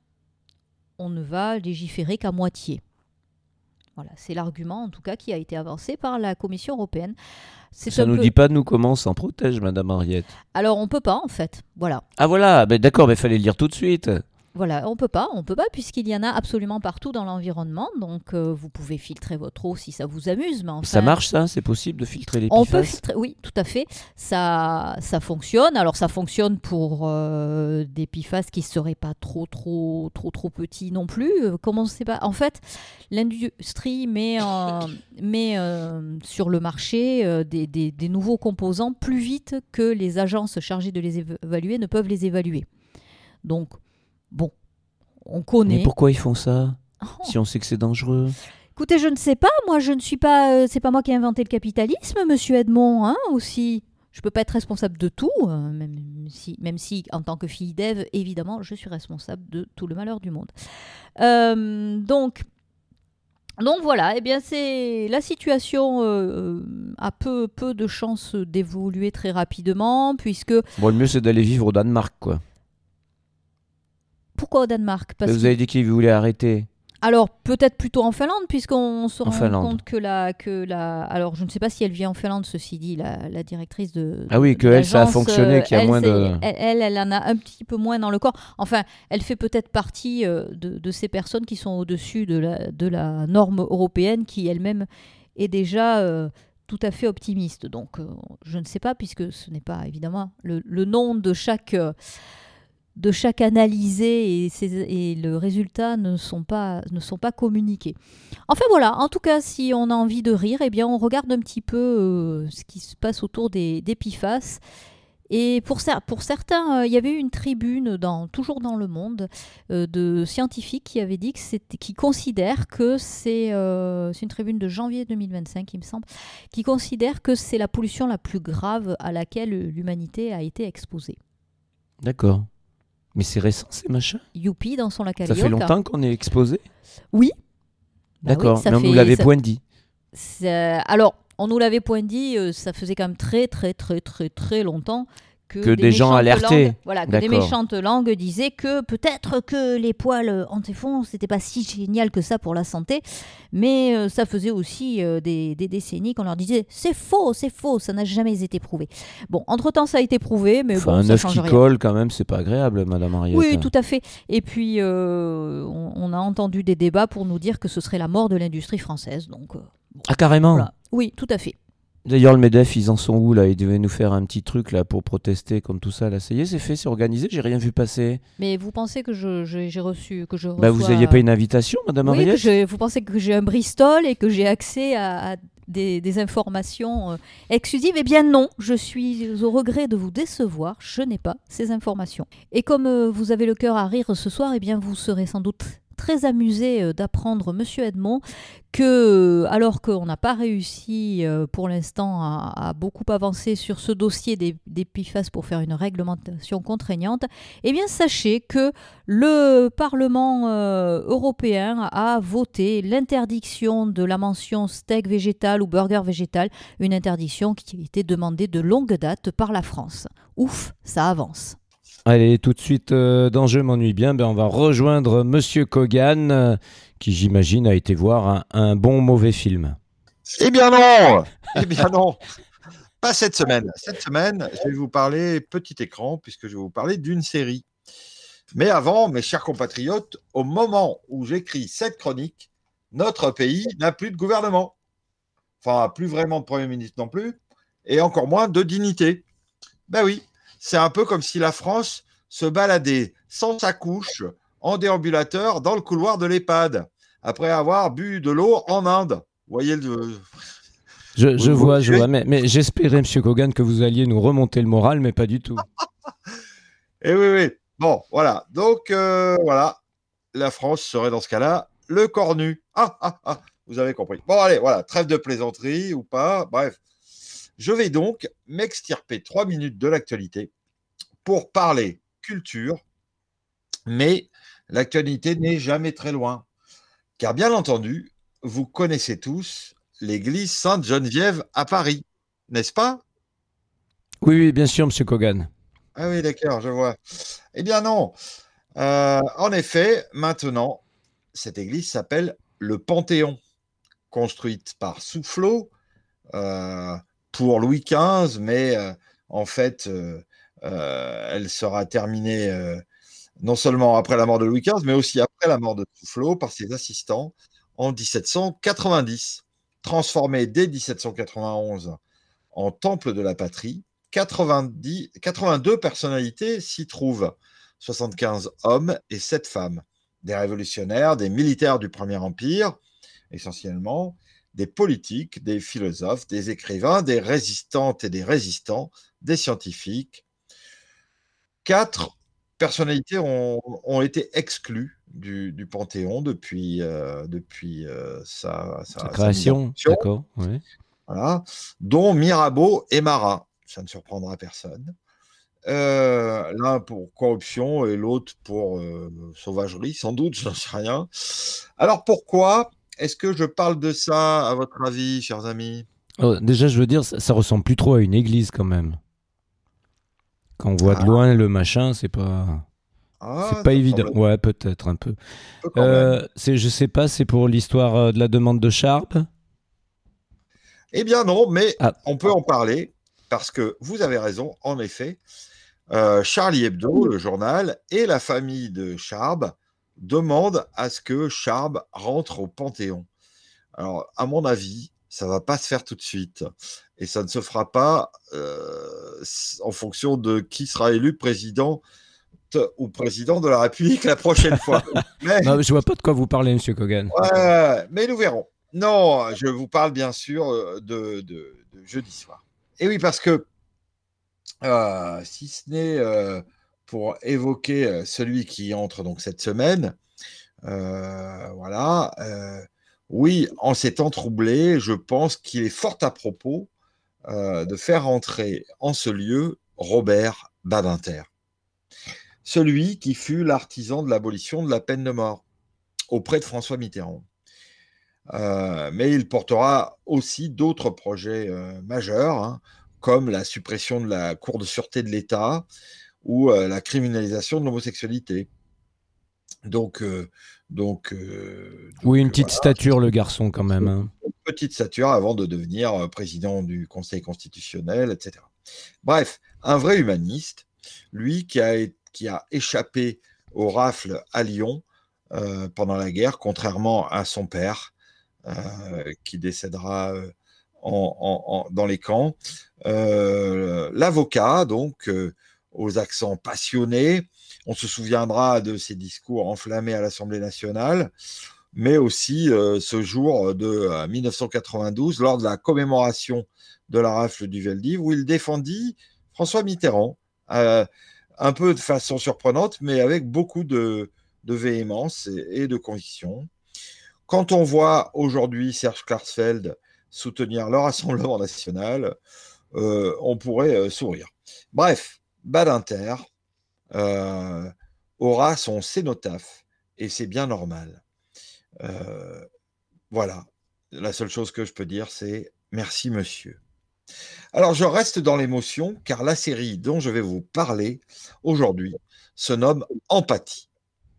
on ne va légiférer qu'à moitié. Voilà, c'est l'argument, en tout cas, qui a été avancé par la Commission européenne. C'est Ça ne nous peu... dit pas, nous, comment on s'en protège, Madame Henriette. Alors, on ne peut pas, en fait. Voilà. Ah voilà, ben d'accord, mais il fallait le lire tout de suite. Voilà, on peut pas, on peut pas, puisqu'il y en a absolument partout dans l'environnement. Donc, euh, vous pouvez filtrer votre eau si ça vous amuse. Mais enfin, ça marche, ça? C'est possible de filtrer les P F A S? On peut filtrer, oui, tout à fait. Ça, ça fonctionne. Alors, ça fonctionne pour euh, des P F A S qui ne seraient pas trop, trop, trop, trop petits non plus. Euh, comment on sait pas? En fait, l'industrie met, euh, met euh, sur le marché euh, des, des, des nouveaux composants plus vite que les agences chargées de les évaluer ne peuvent les évaluer. Donc, bon, on connaît. Mais pourquoi ils font ça, oh. si on sait que c'est dangereux? Écoutez, je ne sais pas. Moi, je ne suis pas. Euh, c'est pas moi qui ai inventé le capitalisme, Monsieur Edmond, hein, aussi. Je peux pas être responsable de tout, euh, même si, même si, en tant que fille d'Ève, évidemment, je suis responsable de tout le malheur du monde. Euh, donc. Donc voilà, eh bien c'est la situation euh, a peu, peu de chances d'évoluer très rapidement, puisque... Bon, le mieux c'est d'aller vivre au Danemark, quoi. Pourquoi au Danemark? Parce Vous avez dit qu'il voulait arrêter. Alors, peut-être plutôt en Finlande, puisqu'on se rend Finlande. compte que la, que la... Alors, je ne sais pas si elle vit en Finlande, ceci dit, la, la directrice de... Ah oui, de qu'elle, ça a l'agence, fonctionné, qu'il y a elle, moins de... Elle, elle, elle en a un petit peu moins dans le corps. Enfin, elle fait peut-être partie euh, de, de ces personnes qui sont au-dessus de la, de la norme européenne, qui elle-même est déjà... Euh, tout à fait optimiste. Donc, euh, je ne sais pas, puisque ce n'est pas, évidemment, le, le nom de chaque... Euh, de chaque analysé et, ces, et le résultat ne sont, pas, ne sont pas communiqués. Enfin voilà, en tout cas, si on a envie de rire, eh bien, on regarde un petit peu euh, ce qui se passe autour des, des P F A S. Et pour, pour certains, euh, il y avait eu une tribune, dans, toujours dans Le Monde, euh, de scientifiques qui avaient dit que c'était, qui considèrent que c'est, euh, c'est une tribune de janvier deux mille vingt-cinq, il me semble, qui considèrent que c'est la pollution la plus grave à laquelle l'humanité a été exposée. D'accord. Mais c'est récent, ces machins? Youpi dans son lac à Ça fait longtemps qu'on est exposé? Oui. Bah D'accord, oui, mais on fait, nous l'avait ça... point dit. C'est... Alors, on nous l'avait point dit, euh, ça faisait quand même très, très, très, très, très longtemps que, que des, des gens alertés. Langues, voilà, que D'accord. des méchantes langues disaient que peut-être que les poils en téflon, c'était pas si génial que ça pour la santé, mais euh, ça faisait aussi euh, des, des décennies qu'on leur disait c'est faux, c'est faux, ça n'a jamais été prouvé. Bon, entre-temps, ça a été prouvé, mais enfin, bon, un ça œuf change qui rien. colle, quand même, c'est pas agréable, Madame Henriette. Oui, tout à fait. Et puis, euh, on, on a entendu des débats pour nous dire que ce serait la mort de l'industrie française. Donc, euh, bon, ah, carrément voilà. Oui, tout à fait. D'ailleurs, le MEDEF, ils en sont où, là? Ils devaient nous faire un petit truc, là, pour protester contre tout ça, là. Ça y est, c'est fait, c'est organisé, j'ai rien vu passer. Mais vous pensez que je, je, j'ai reçu... Que je reçois... Bah, vous n'aviez pas une invitation, Madame Oui, Henriette? que je, vous pensez que j'ai un Bristol et que j'ai accès à, à des, des informations euh, exclusives? Eh bien non, je suis au regret de vous décevoir, je n'ai pas ces informations. Et comme euh, vous avez le cœur à rire ce soir, eh bien vous serez sans doute très amusé euh, d'apprendre, Monsieur Edmond, que, euh, alors qu'on n'a pas réussi euh, pour l'instant à, à beaucoup avancer sur ce dossier des, des P F A S pour faire une réglementation contraignante, eh bien sachez que le Parlement euh, européen a voté l'interdiction de la mention steak végétal ou burger végétal, une interdiction qui a été demandée de longue date par la France. Ouf, ça avance. Allez, tout de suite, euh, dans Je m'ennuie bien, ben, on va rejoindre Monsieur Kogan, euh, qui j'imagine a été voir un, un bon mauvais film. Eh bien non Eh bien non Pas cette semaine. Cette semaine, je vais vous parler petit écran, puisque je vais vous parler d'une série. Mais avant, mes chers compatriotes, au moment où j'écris cette chronique, notre pays n'a plus de gouvernement. Enfin, plus vraiment de Premier ministre non plus, et encore moins de dignité. Ben oui, c'est un peu comme si la France se baladait sans sa couche, en déambulateur, dans le couloir de l'EHPAD, après avoir bu de l'eau en Inde. Vous voyez le... Je, je vous, vois, vous je vois, mais, mais j'espérais, Monsieur Kogan, que vous alliez nous remonter le moral, mais pas du tout. Eh oui, oui. Bon, voilà. Donc, euh, voilà. La France serait dans ce cas-là le cornu. Ah, ah, ah. Vous avez compris. Bon, allez, voilà. Trêve de plaisanterie ou pas. Bref. Je vais donc m'extirper trois minutes de l'actualité pour parler culture, mais l'actualité n'est jamais très loin. Car bien entendu, vous connaissez tous l'église Sainte-Geneviève à Paris, n'est-ce pas? Oui, oui, bien sûr, Monsieur Kogan. Ah oui, d'accord, je vois. Eh bien non. Euh, en effet, maintenant, cette église s'appelle le Panthéon, construite par Soufflot euh, pour Louis quinze, mais euh, en fait, euh, euh, elle sera terminée euh, non seulement après la mort de Louis quinze, mais aussi après la mort de Soufflot par ses assistants en dix-sept cent quatre-vingt-dix. Transformée dès dix-sept cent quatre-vingt-onze en temple de la patrie, quatre-vingt-dix, quatre-vingt-deux personnalités s'y trouvent, soixante-quinze hommes et sept femmes, des révolutionnaires, des militaires du Premier Empire, essentiellement, des politiques, des philosophes, des écrivains, des résistantes et des résistants, des scientifiques. Quatre personnalités ont, ont été exclues du, du Panthéon depuis, euh, depuis euh, sa, sa, Sa sa mise en création, fonction, d'accord. Oui. voilà, dont Mirabeau et Marat. Ça ne surprendra personne. Euh, l'un pour corruption et l'autre pour euh, sauvagerie, sans doute, je n'en sais rien. Alors pourquoi est-ce que je parle de ça, à votre avis, chers amis? Oh, déjà, je veux dire, ça, ça ressemble plus trop à une église quand même. Quand on voit de Ah, loin le machin, c'est pas, ah, c'est pas ça me évident. semble Ouais, peut-être un peu. un peu quand même. Euh, c'est, je sais pas, c'est pour l'histoire euh, de la demande de Charb. Eh bien non, mais Ah, on peut en parler, parce que vous avez raison, en effet, euh, Charlie Hebdo, le journal, et la famille de Charb demandent à ce que Charb rentre au Panthéon. Alors, à mon avis, ça ne va pas se faire tout de suite. Et ça ne se fera pas euh, en fonction de qui sera élu président ou président de la République la prochaine fois. Mais, non, je vois pas de quoi vous parlez, Monsieur Kogan. ouais, mais nous verrons. Non, je vous parle bien sûr euh, de, de, de jeudi soir. Et oui, parce que euh, si ce n'est euh, pour évoquer euh, celui qui entre donc cette semaine, euh, voilà. Euh, oui, en ces temps troublés, je pense qu'il est fort à propos euh, de faire entrer en ce lieu Robert Badinter, celui qui fut l'artisan de l'abolition de la peine de mort auprès de François Mitterrand. Euh, mais il portera aussi d'autres projets euh, majeurs, hein, comme la suppression de la Cour de sûreté de l'État ou euh, la criminalisation de l'homosexualité. Donc, euh, donc, euh, Oui, donc une petite voilà, stature, le garçon, quand même. Hein. une petite stature avant de devenir euh, président du Conseil constitutionnel, et cetera. Bref, un vrai humaniste, lui qui a, qui a échappé aux rafles à Lyon euh, pendant la guerre, contrairement à son père, euh, qui décédera euh, en, en, en, dans les camps. Euh, l'avocat, donc, euh, aux accents passionnés, on se souviendra de ses discours enflammés à l'Assemblée nationale, mais aussi euh, ce jour de euh, mille neuf cent quatre-vingt-douze, lors de la commémoration de la rafle du Veldiv, où il défendit François Mitterrand, euh, un peu de façon surprenante, mais avec beaucoup de, de véhémence et, et de conviction. Quand on voit aujourd'hui Serge Klarsfeld soutenir le Rassemblement national, euh, on pourrait euh, sourire. Bref, Badinter euh, aura son cénotaphe, et c'est bien normal. Euh, voilà, la seule chose que je peux dire, c'est merci monsieur. Alors, je reste dans l'émotion, car la série dont je vais vous parler aujourd'hui se nomme Empathie.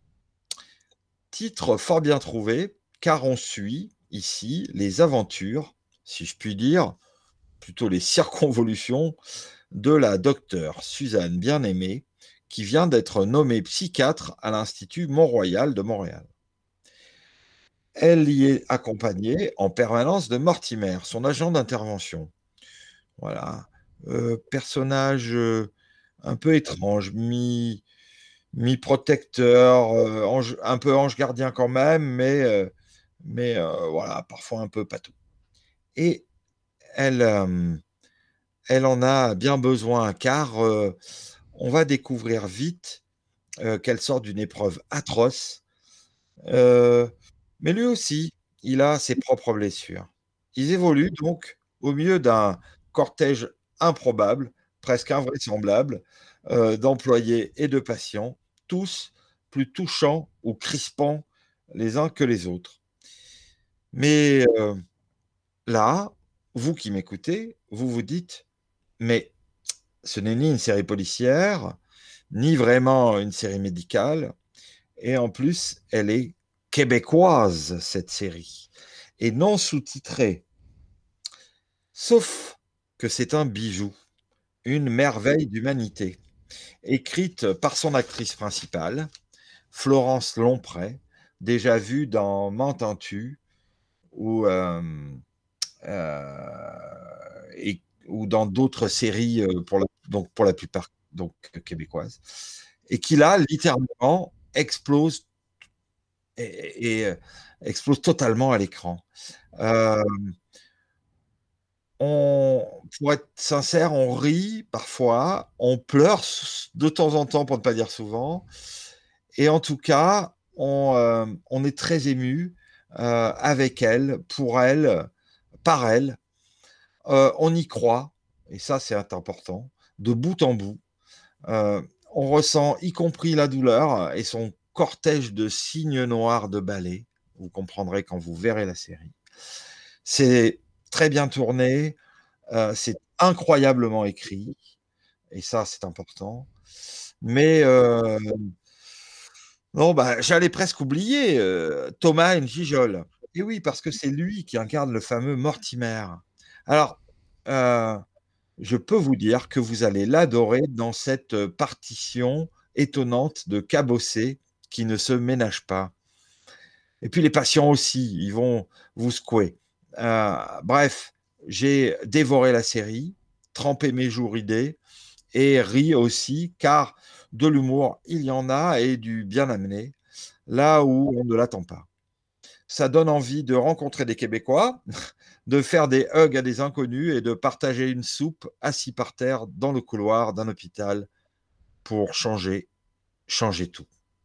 Titre fort bien trouvé, car on suit ici les aventures, si je puis dire, plutôt les circonvolutions de la docteure Suzanne Bien-Aimée, qui vient d'être nommée psychiatre à l'Institut Mont-Royal de Montréal. Elle y est accompagnée en permanence de Mortimer, son agent d'intervention. Voilà. Euh, personnage euh, un peu étrange, mi, mi-protecteur, euh, ange- un peu ange gardien quand même, mais, euh, mais euh, voilà, parfois un peu patou. Et elle, euh, elle en a bien besoin, car euh, on va découvrir vite euh, qu'elle sort d'une épreuve atroce. Euh, mais lui aussi, il a ses propres blessures. Ils évoluent donc au milieu d'un cortège improbable, presque invraisemblable, euh, d'employés et de patients, tous plus touchants ou crispants les uns que les autres. Mais euh, là, vous qui m'écoutez, vous vous dites, mais ce n'est ni une série policière, ni vraiment une série médicale, et en plus, elle est québécoise, cette série, et non sous-titrée. Sauf que c'est un bijou, une merveille d'humanité, écrite par son actrice principale, Florence Lompré, déjà vue dans Mententu, ou, euh, euh, et, ou dans d'autres séries, euh, pour la, donc pour la plupart donc, québécoises, et qui là, littéralement, explose et, et, euh, explose totalement à l'écran. Euh, on, pour être sincère, on rit parfois, on pleure de temps en temps, pour ne pas dire souvent, et en tout cas, on, euh, on est très ému euh, avec elle, pour elle, par elle. Euh, on y croit, et ça c'est important, de bout en bout. Euh, on ressent y compris la douleur et son cortège de signes noirs de balai. Vous comprendrez quand vous verrez la série. C'est très bien tourné, euh, c'est incroyablement écrit, et ça c'est important. Mais euh, non, bah, j'allais presque oublier euh, Thomas Njijol. Et oui, parce que c'est lui qui incarne le fameux Mortimer. Alors, euh, je peux vous dire que vous allez l'adorer dans cette partition étonnante de cabossé qui ne se ménage pas. Et puis les patients aussi, ils vont vous secouer. Euh, bref, j'ai dévoré la série, trempé mes joues ridées et ri aussi, car de l'humour, il y en a, et du bien amené, là où on ne l'attend pas. Ça donne envie de rencontrer des Québécois, de faire des hugs à des inconnus et de partager une soupe assis par terre dans le couloir d'un hôpital pour changer, changer tout.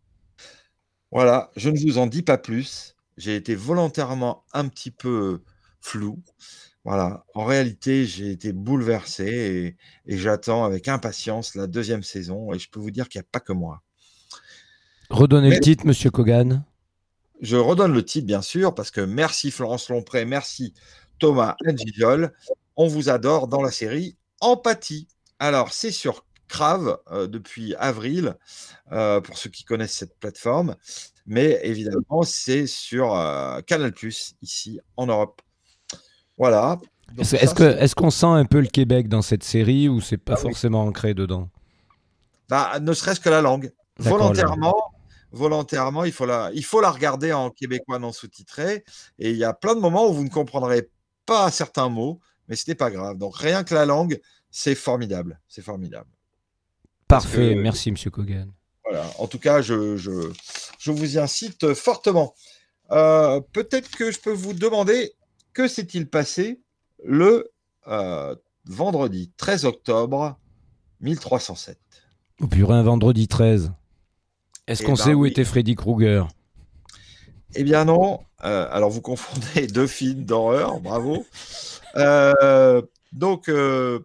Voilà, je ne vous en dis pas plus. J'ai été volontairement un petit peu flou. Voilà, en réalité, j'ai été bouleversé, et, et j'attends avec impatience la deuxième saison. Et je peux vous dire qu'il n'y a pas que moi. Redonnez Mais le titre, Monsieur Kogan. je redonne le titre, bien sûr, parce que merci Florence Lompré, merci Thomas Njijol. On vous adore dans la série Empathie. Alors, c'est sur Crave euh, depuis avril, euh, pour ceux qui connaissent cette plateforme. Mais évidemment, c'est sur euh, Canal plus, ici, en Europe. Voilà. Donc Est-ce, ça, est-ce que, c'est- est-ce qu'on sent un peu le Québec dans cette série ou c'est pas Ah oui. forcément ancré dedans? Bah, ne serait-ce que la langue. D'accord, Volontairement, volontairement, il faut la, il faut la regarder en québécois non sous-titré. Et il y a plein de moments où vous ne comprendrez pas certains mots, mais ce n'est pas grave. Donc rien que la langue, c'est formidable. C'est formidable. Parce Parfait, que, merci Monsieur Kogan. voilà. En tout cas, je, je, je vous y incite fortement. Euh, peut-être que je peux vous demander, que s'est-il passé le euh, vendredi treize octobre mille trois cent sept? Au purée, un vendredi treize. Est-ce Eh qu'on ben sait où oui. était Freddy Krueger? Eh bien non. Euh, alors vous confondez deux films d'horreur, bravo. Euh, donc, euh,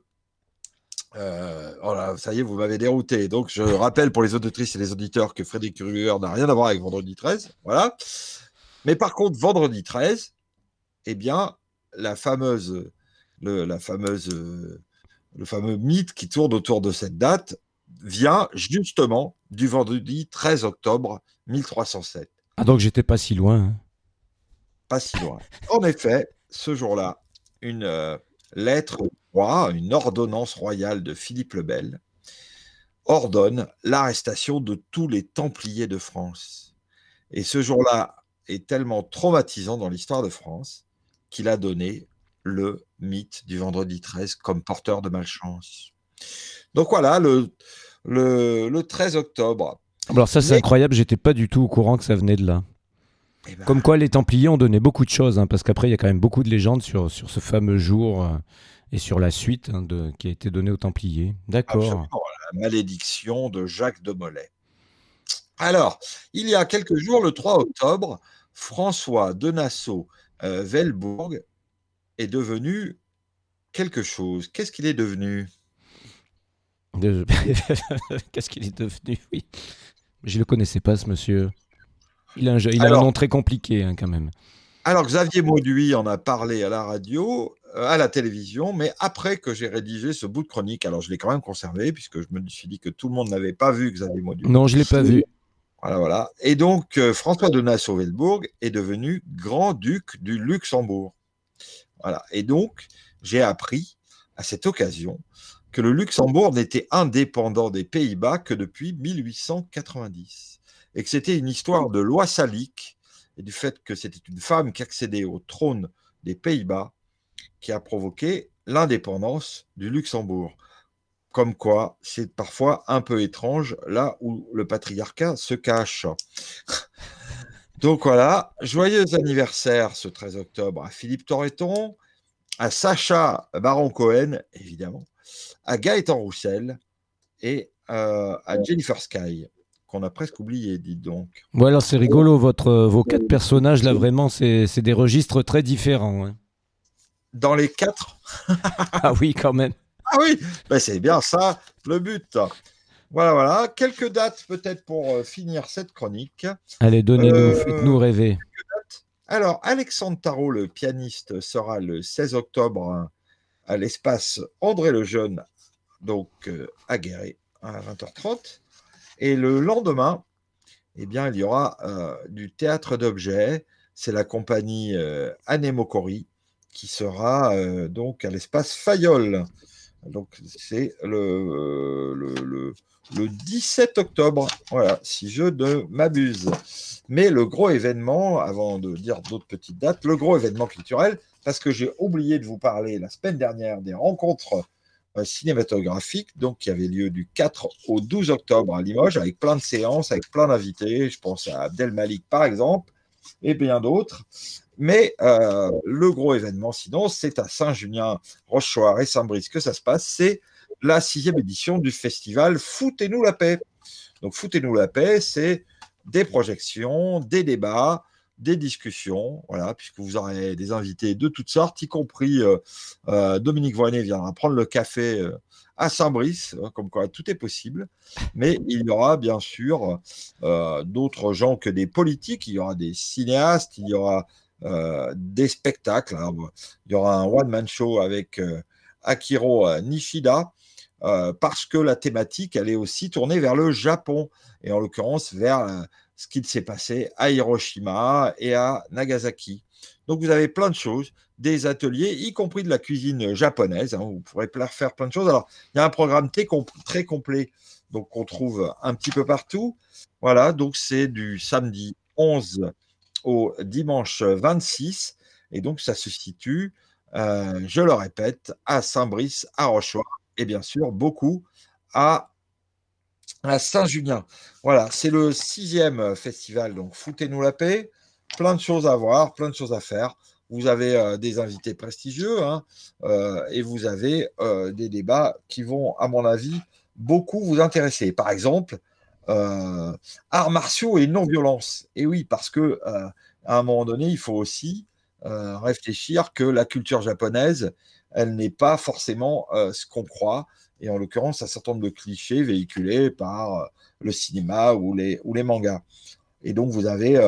euh, voilà, ça y est, vous m'avez dérouté. Donc je rappelle pour les auditrices et les auditeurs que Freddy Krueger n'a rien à voir avec Vendredi treize. Voilà. Mais par contre, Vendredi treize, eh bien, la fameuse le, la fameuse, euh, le fameux mythe qui tourne autour de cette date, vient justement du vendredi treize octobre mille trois cent sept. Ah, donc j'étais pas si loin. Hein. Pas si loin. En effet, ce jour-là, une euh, lettre du roi, une ordonnance royale de Philippe le Bel, ordonne l'arrestation de tous les Templiers de France. Et ce jour-là est tellement traumatisant dans l'histoire de France qu'il a donné le mythe du vendredi treize comme porteur de malchance. Donc voilà, le, le, le treize octobre. Alors ça, c'est Mais- incroyable, j'étais pas du tout au courant que ça venait de là. Eh ben, Comme quoi, les Templiers ont donné beaucoup de choses, hein, parce qu'après, il y a quand même beaucoup de légendes sur, sur ce fameux jour euh, et sur la suite hein, de, qui a été donnée aux Templiers. D'accord. absolument, la malédiction de Jacques de Molay. Alors, il y a quelques jours, le trois octobre, François de Nassau-Weilbourg est devenu quelque chose. Qu'est-ce qu'il est devenu? De- Qu'est-ce qu'il est devenu? Oui. Je ne le connaissais pas, ce monsieur. Il a un, jeu- il a Alors- un nom très compliqué, hein, quand même. Alors, Xavier Mauduit en a parlé à la radio, euh, à la télévision, mais après que j'ai rédigé ce bout de chronique, alors je l'ai quand même conservé, puisque je me suis dit que tout le monde n'avait pas vu Xavier Mauduit. Non, je ne l'ai pas vu. Voilà, voilà. Et donc, euh, François de Nassau-Weilbourg est devenu grand-duc du Luxembourg. Voilà. Et donc, j'ai appris à cette occasion que le Luxembourg n'était indépendant des Pays-Bas que depuis mille huit cent quatre-vingt-dix et que c'était une histoire de loi salique et du fait que c'était une femme qui accédait au trône des Pays-Bas qui a provoqué l'indépendance du Luxembourg. Comme quoi, c'est parfois un peu étrange là où le patriarcat se cache. Donc voilà, joyeux anniversaire ce treize octobre à Philippe Torreton, à Sacha Baron Cohen, évidemment, à Gaëtan Roussel et euh, à Jennifer Sky, qu'on a presque oublié, dites donc. Bon, alors c'est rigolo, votre, euh, vos quatre personnages, là, vraiment, c'est c'est des registres très différents. Hein. Dans les quatre, Ah oui, quand même. ah oui, ben c'est bien ça le but. Voilà, voilà, quelques dates peut-être pour euh, finir cette chronique. Allez, donnez-nous, Euh, faites-nous rêver. Alors, Alexandre Tarot, le pianiste, sera le seize octobre à l'espace André Lejeune, donc euh, à Guéret, à vingt heures trente. Et le lendemain, eh bien, il y aura euh, du théâtre d'objets. C'est la compagnie euh, Anémokori qui sera euh, donc à l'espace Fayol. Donc, c'est le, le, le, le dix-sept octobre, voilà, si je ne m'abuse. Mais le gros événement, avant de dire d'autres petites dates, le gros événement culturel, parce que j'ai oublié de vous parler la semaine dernière des rencontres euh, cinématographiques, donc qui avaient lieu du quatre au douze octobre à Limoges, avec plein de séances, avec plein d'invités. Je pense à Abdel Malik, par exemple, et bien d'autres. Mais euh, le gros événement, sinon, c'est à Saint-Junien-Rochechouart et Saint-Brice que ça se passe. C'est la sixième édition du festival Foutez-nous la paix. Donc, Foutez-nous la paix, c'est des projections, des débats, des discussions, voilà, puisque vous aurez des invités de toutes sortes, y compris euh, euh, Dominique Voynet viendra prendre le café euh, à Saint-Brice, hein, comme quoi tout est possible. Mais il y aura bien sûr euh, d'autres gens que des politiques, il y aura des cinéastes, il y aura euh, des spectacles. Alors, il y aura un one-man show avec euh, Akiro euh, Nishida, euh, parce que la thématique, elle est aussi tournée vers le Japon, et en l'occurrence vers euh, ce qu'il s'est passé à Hiroshima et à Nagasaki. Donc vous avez plein de choses, des ateliers, y compris de la cuisine japonaise, hein, vous pourrez faire plein de choses. Alors, il y a un programme très complet, donc qu'on trouve un petit peu partout. Voilà, donc c'est du samedi onze au dimanche vingt-six, et donc ça se situe, euh, je le répète, à Saint-Brice, à Rochechouart, et bien sûr beaucoup à, à Saint-Junien. Voilà, c'est le sixième festival, donc Foutez-nous la paix, plein de choses à voir, plein de choses à faire. Vous avez euh, des invités prestigieux, hein, euh, et vous avez euh, des débats qui vont, à mon avis, beaucoup vous intéresser. Par exemple, euh, arts martiaux et non-violence. Et oui, parce que euh, à un moment donné, il faut aussi euh, réfléchir que la culture japonaise, elle n'est pas forcément euh, ce qu'on croit. Et en l'occurrence, un certain nombre de clichés véhiculés par euh, le cinéma ou les, ou les mangas. Et donc, vous avez euh,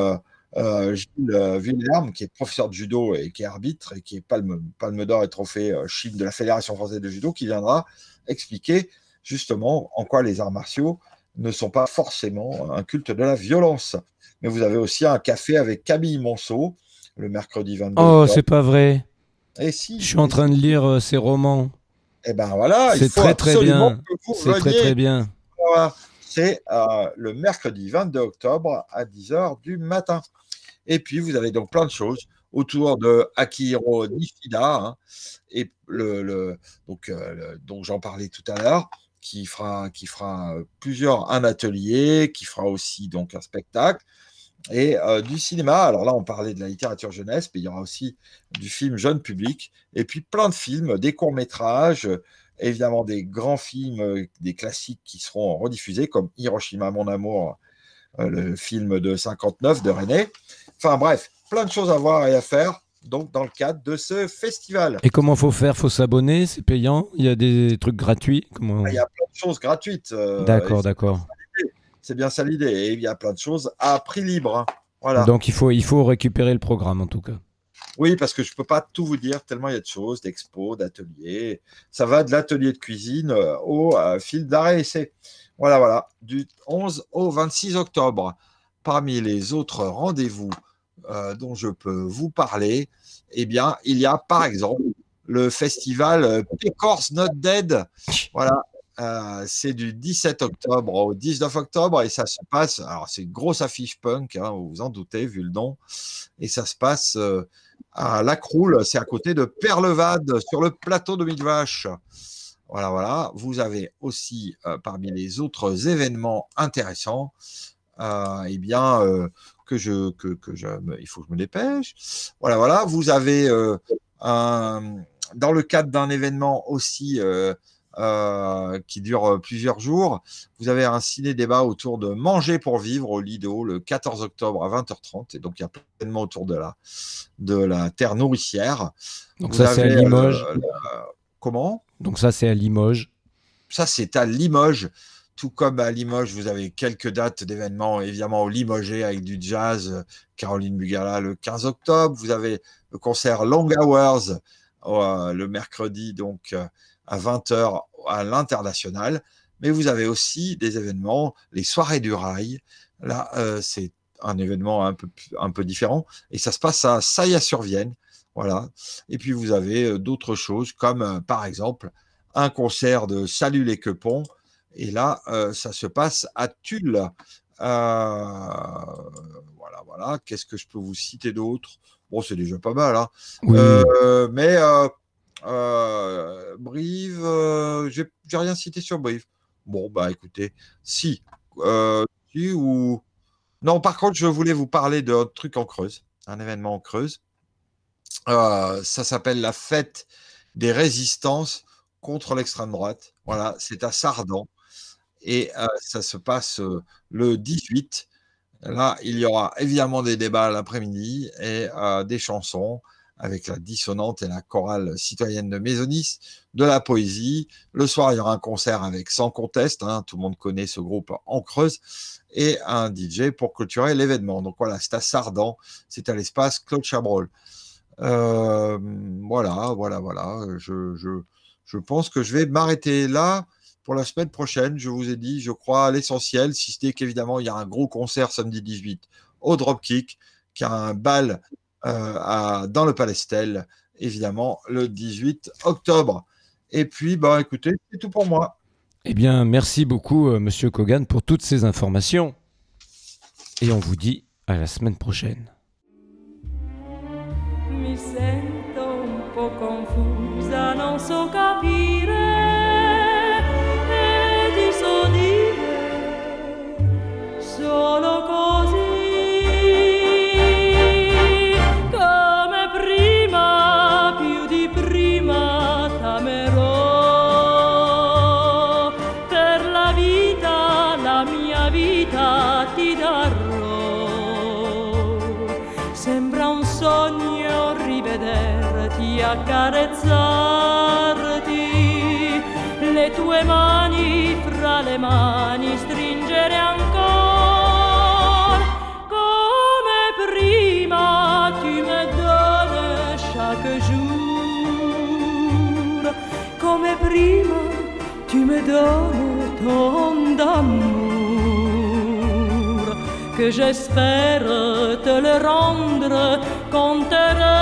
euh, Gilles euh, Villerme, qui est professeur de judo et qui est arbitre et qui est palme, palme d'or et trophée euh, Chine de la Fédération française de judo, qui viendra expliquer justement en quoi les arts martiaux ne sont pas forcément un culte de la violence. Mais vous avez aussi un café avec Camille Monceau, le mercredi vingt-deux Oh, octobre. c'est pas vrai. Et si, Je suis en et train si. de lire euh, ses romans. Eh ben voilà, C'est il faut très très absolument bien. que vous C'est très veniez. très bien. Voilà. C'est euh, le mercredi vingt-deux octobre à dix heures du matin. Et puis, vous avez donc plein de choses autour de Akihiro Nishida, hein, et le, le, donc, euh, le, dont j'en parlais tout à l'heure, qui fera, qui fera plusieurs, un atelier, qui fera aussi donc un spectacle, et euh, du cinéma. Alors là, on parlait de la littérature jeunesse, mais il y aura aussi du film jeune public, et puis plein de films, des courts-métrages, évidemment des grands films, des classiques qui seront rediffusés, comme Hiroshima, mon amour, euh, le film de cinquante-neuf de René. Enfin bref, plein de choses à voir et à faire, donc dans le cadre de ce festival. Et comment faut faire? Faut s'abonner? C'est payant? Il y a des trucs gratuits? Comment... Il y a plein de choses gratuites. Euh, D'accord, d'accord. C'est bien ça l'idée. Et il y a plein de choses à prix libre. Hein. Voilà. Donc il faut, il faut récupérer le programme en tout cas. Oui, parce que je ne peux pas tout vous dire, tellement il y a de choses, d'expos, d'ateliers. Ça va de l'atelier de cuisine euh, au euh, fil d'arrêt essai. Voilà, voilà, du onze au vingt-six octobre. Parmi les autres rendez-vous euh, dont je peux vous parler, eh bien, il y a par exemple le festival euh, Pécor's Not Dead. Voilà, euh, c'est du dix-sept octobre au dix-neuf octobre et ça se passe, alors c'est une grosse affiche punk, hein, vous vous en doutez, vu le nom, et ça se passe euh, à La Croule, c'est à côté de Perlevade, sur le plateau de Millevaches. Voilà, voilà. Vous avez aussi, euh, parmi les autres événements intéressants, euh, eh bien, euh, que je, que, que je, il faut que je me dépêche. Voilà, voilà. Vous avez, euh, un, dans le cadre d'un événement aussi euh, euh, qui dure plusieurs jours, vous avez un ciné-débat autour de Manger pour vivre au Lido le quatorze octobre à vingt heures trente. Et donc, il y a plein d'événements autour de la, de la terre nourricière. Donc vous ça, avez, c'est à Limoges. Euh, le, comment ? Donc ça, c'est à Limoges. Ça, c'est à Limoges. Tout comme à Limoges, vous avez quelques dates d'événements, évidemment, au Limogé avec du jazz, Caroline Bugala le quinze octobre. Vous avez le concert Long Hours euh, le mercredi, donc euh, à vingt heures à l'International. Mais vous avez aussi des événements, les soirées du rail. Là, euh, c'est un événement un peu, un peu différent. Et ça se passe à Saillat-sur-Vienne. Voilà. Et puis, vous avez euh, d'autres choses, comme euh, par exemple un concert de Salut les Quepons. Et là, euh, ça se passe à Tulle. Euh, voilà, voilà. Qu'est-ce que je peux vous citer d'autre? Bon, c'est déjà pas mal. Hein. Oui. Euh, mais euh, euh, Brive, euh, j'ai, j'ai rien cité sur Brive. Bon, bah écoutez, si. Euh, si ou... Non, par contre, je voulais vous parler d'un truc en Creuse, un événement en Creuse. Euh, ça s'appelle la fête des résistances contre l'extrême droite. Voilà, c'est à Sardan. Et euh, ça se passe euh, le dix-huit. Là, il y aura évidemment des débats l'après-midi et euh, des chansons avec la dissonante et la chorale citoyenne de Maisonis, de la poésie. Le soir, il y aura un concert avec Sans Conteste, hein, tout le monde connaît ce groupe en Creuse, et un D J pour clôturer l'événement. Donc voilà, c'est à Sardan, c'est à l'espace Claude Chabrol. Euh, voilà, voilà, voilà. Je, je, je pense que je vais m'arrêter là. Pour la semaine prochaine, je vous ai dit, je crois, l'essentiel, si ce n'est qu'évidemment, il y a un gros concert samedi dix-huit au Dropkick, qui a un bal euh, à, dans le Palestel, évidemment, le dix-huit octobre. Et puis, bah, écoutez, c'est tout pour moi. Eh bien, merci beaucoup, euh, Monsieur Kogan, pour toutes ces informations. Et on vous dit à la semaine prochaine. Mi sento un po' confusa, non so capire. Solo così, come prima, più di prima t'amerò, per la vita, la mia vita ti darò. Sembra un sogno rivederti, accarezzarti, le tue mani fra le mani stringere ancora come prima. prime, tu me donnes tant d'amour que j'espère te le rendre quand tes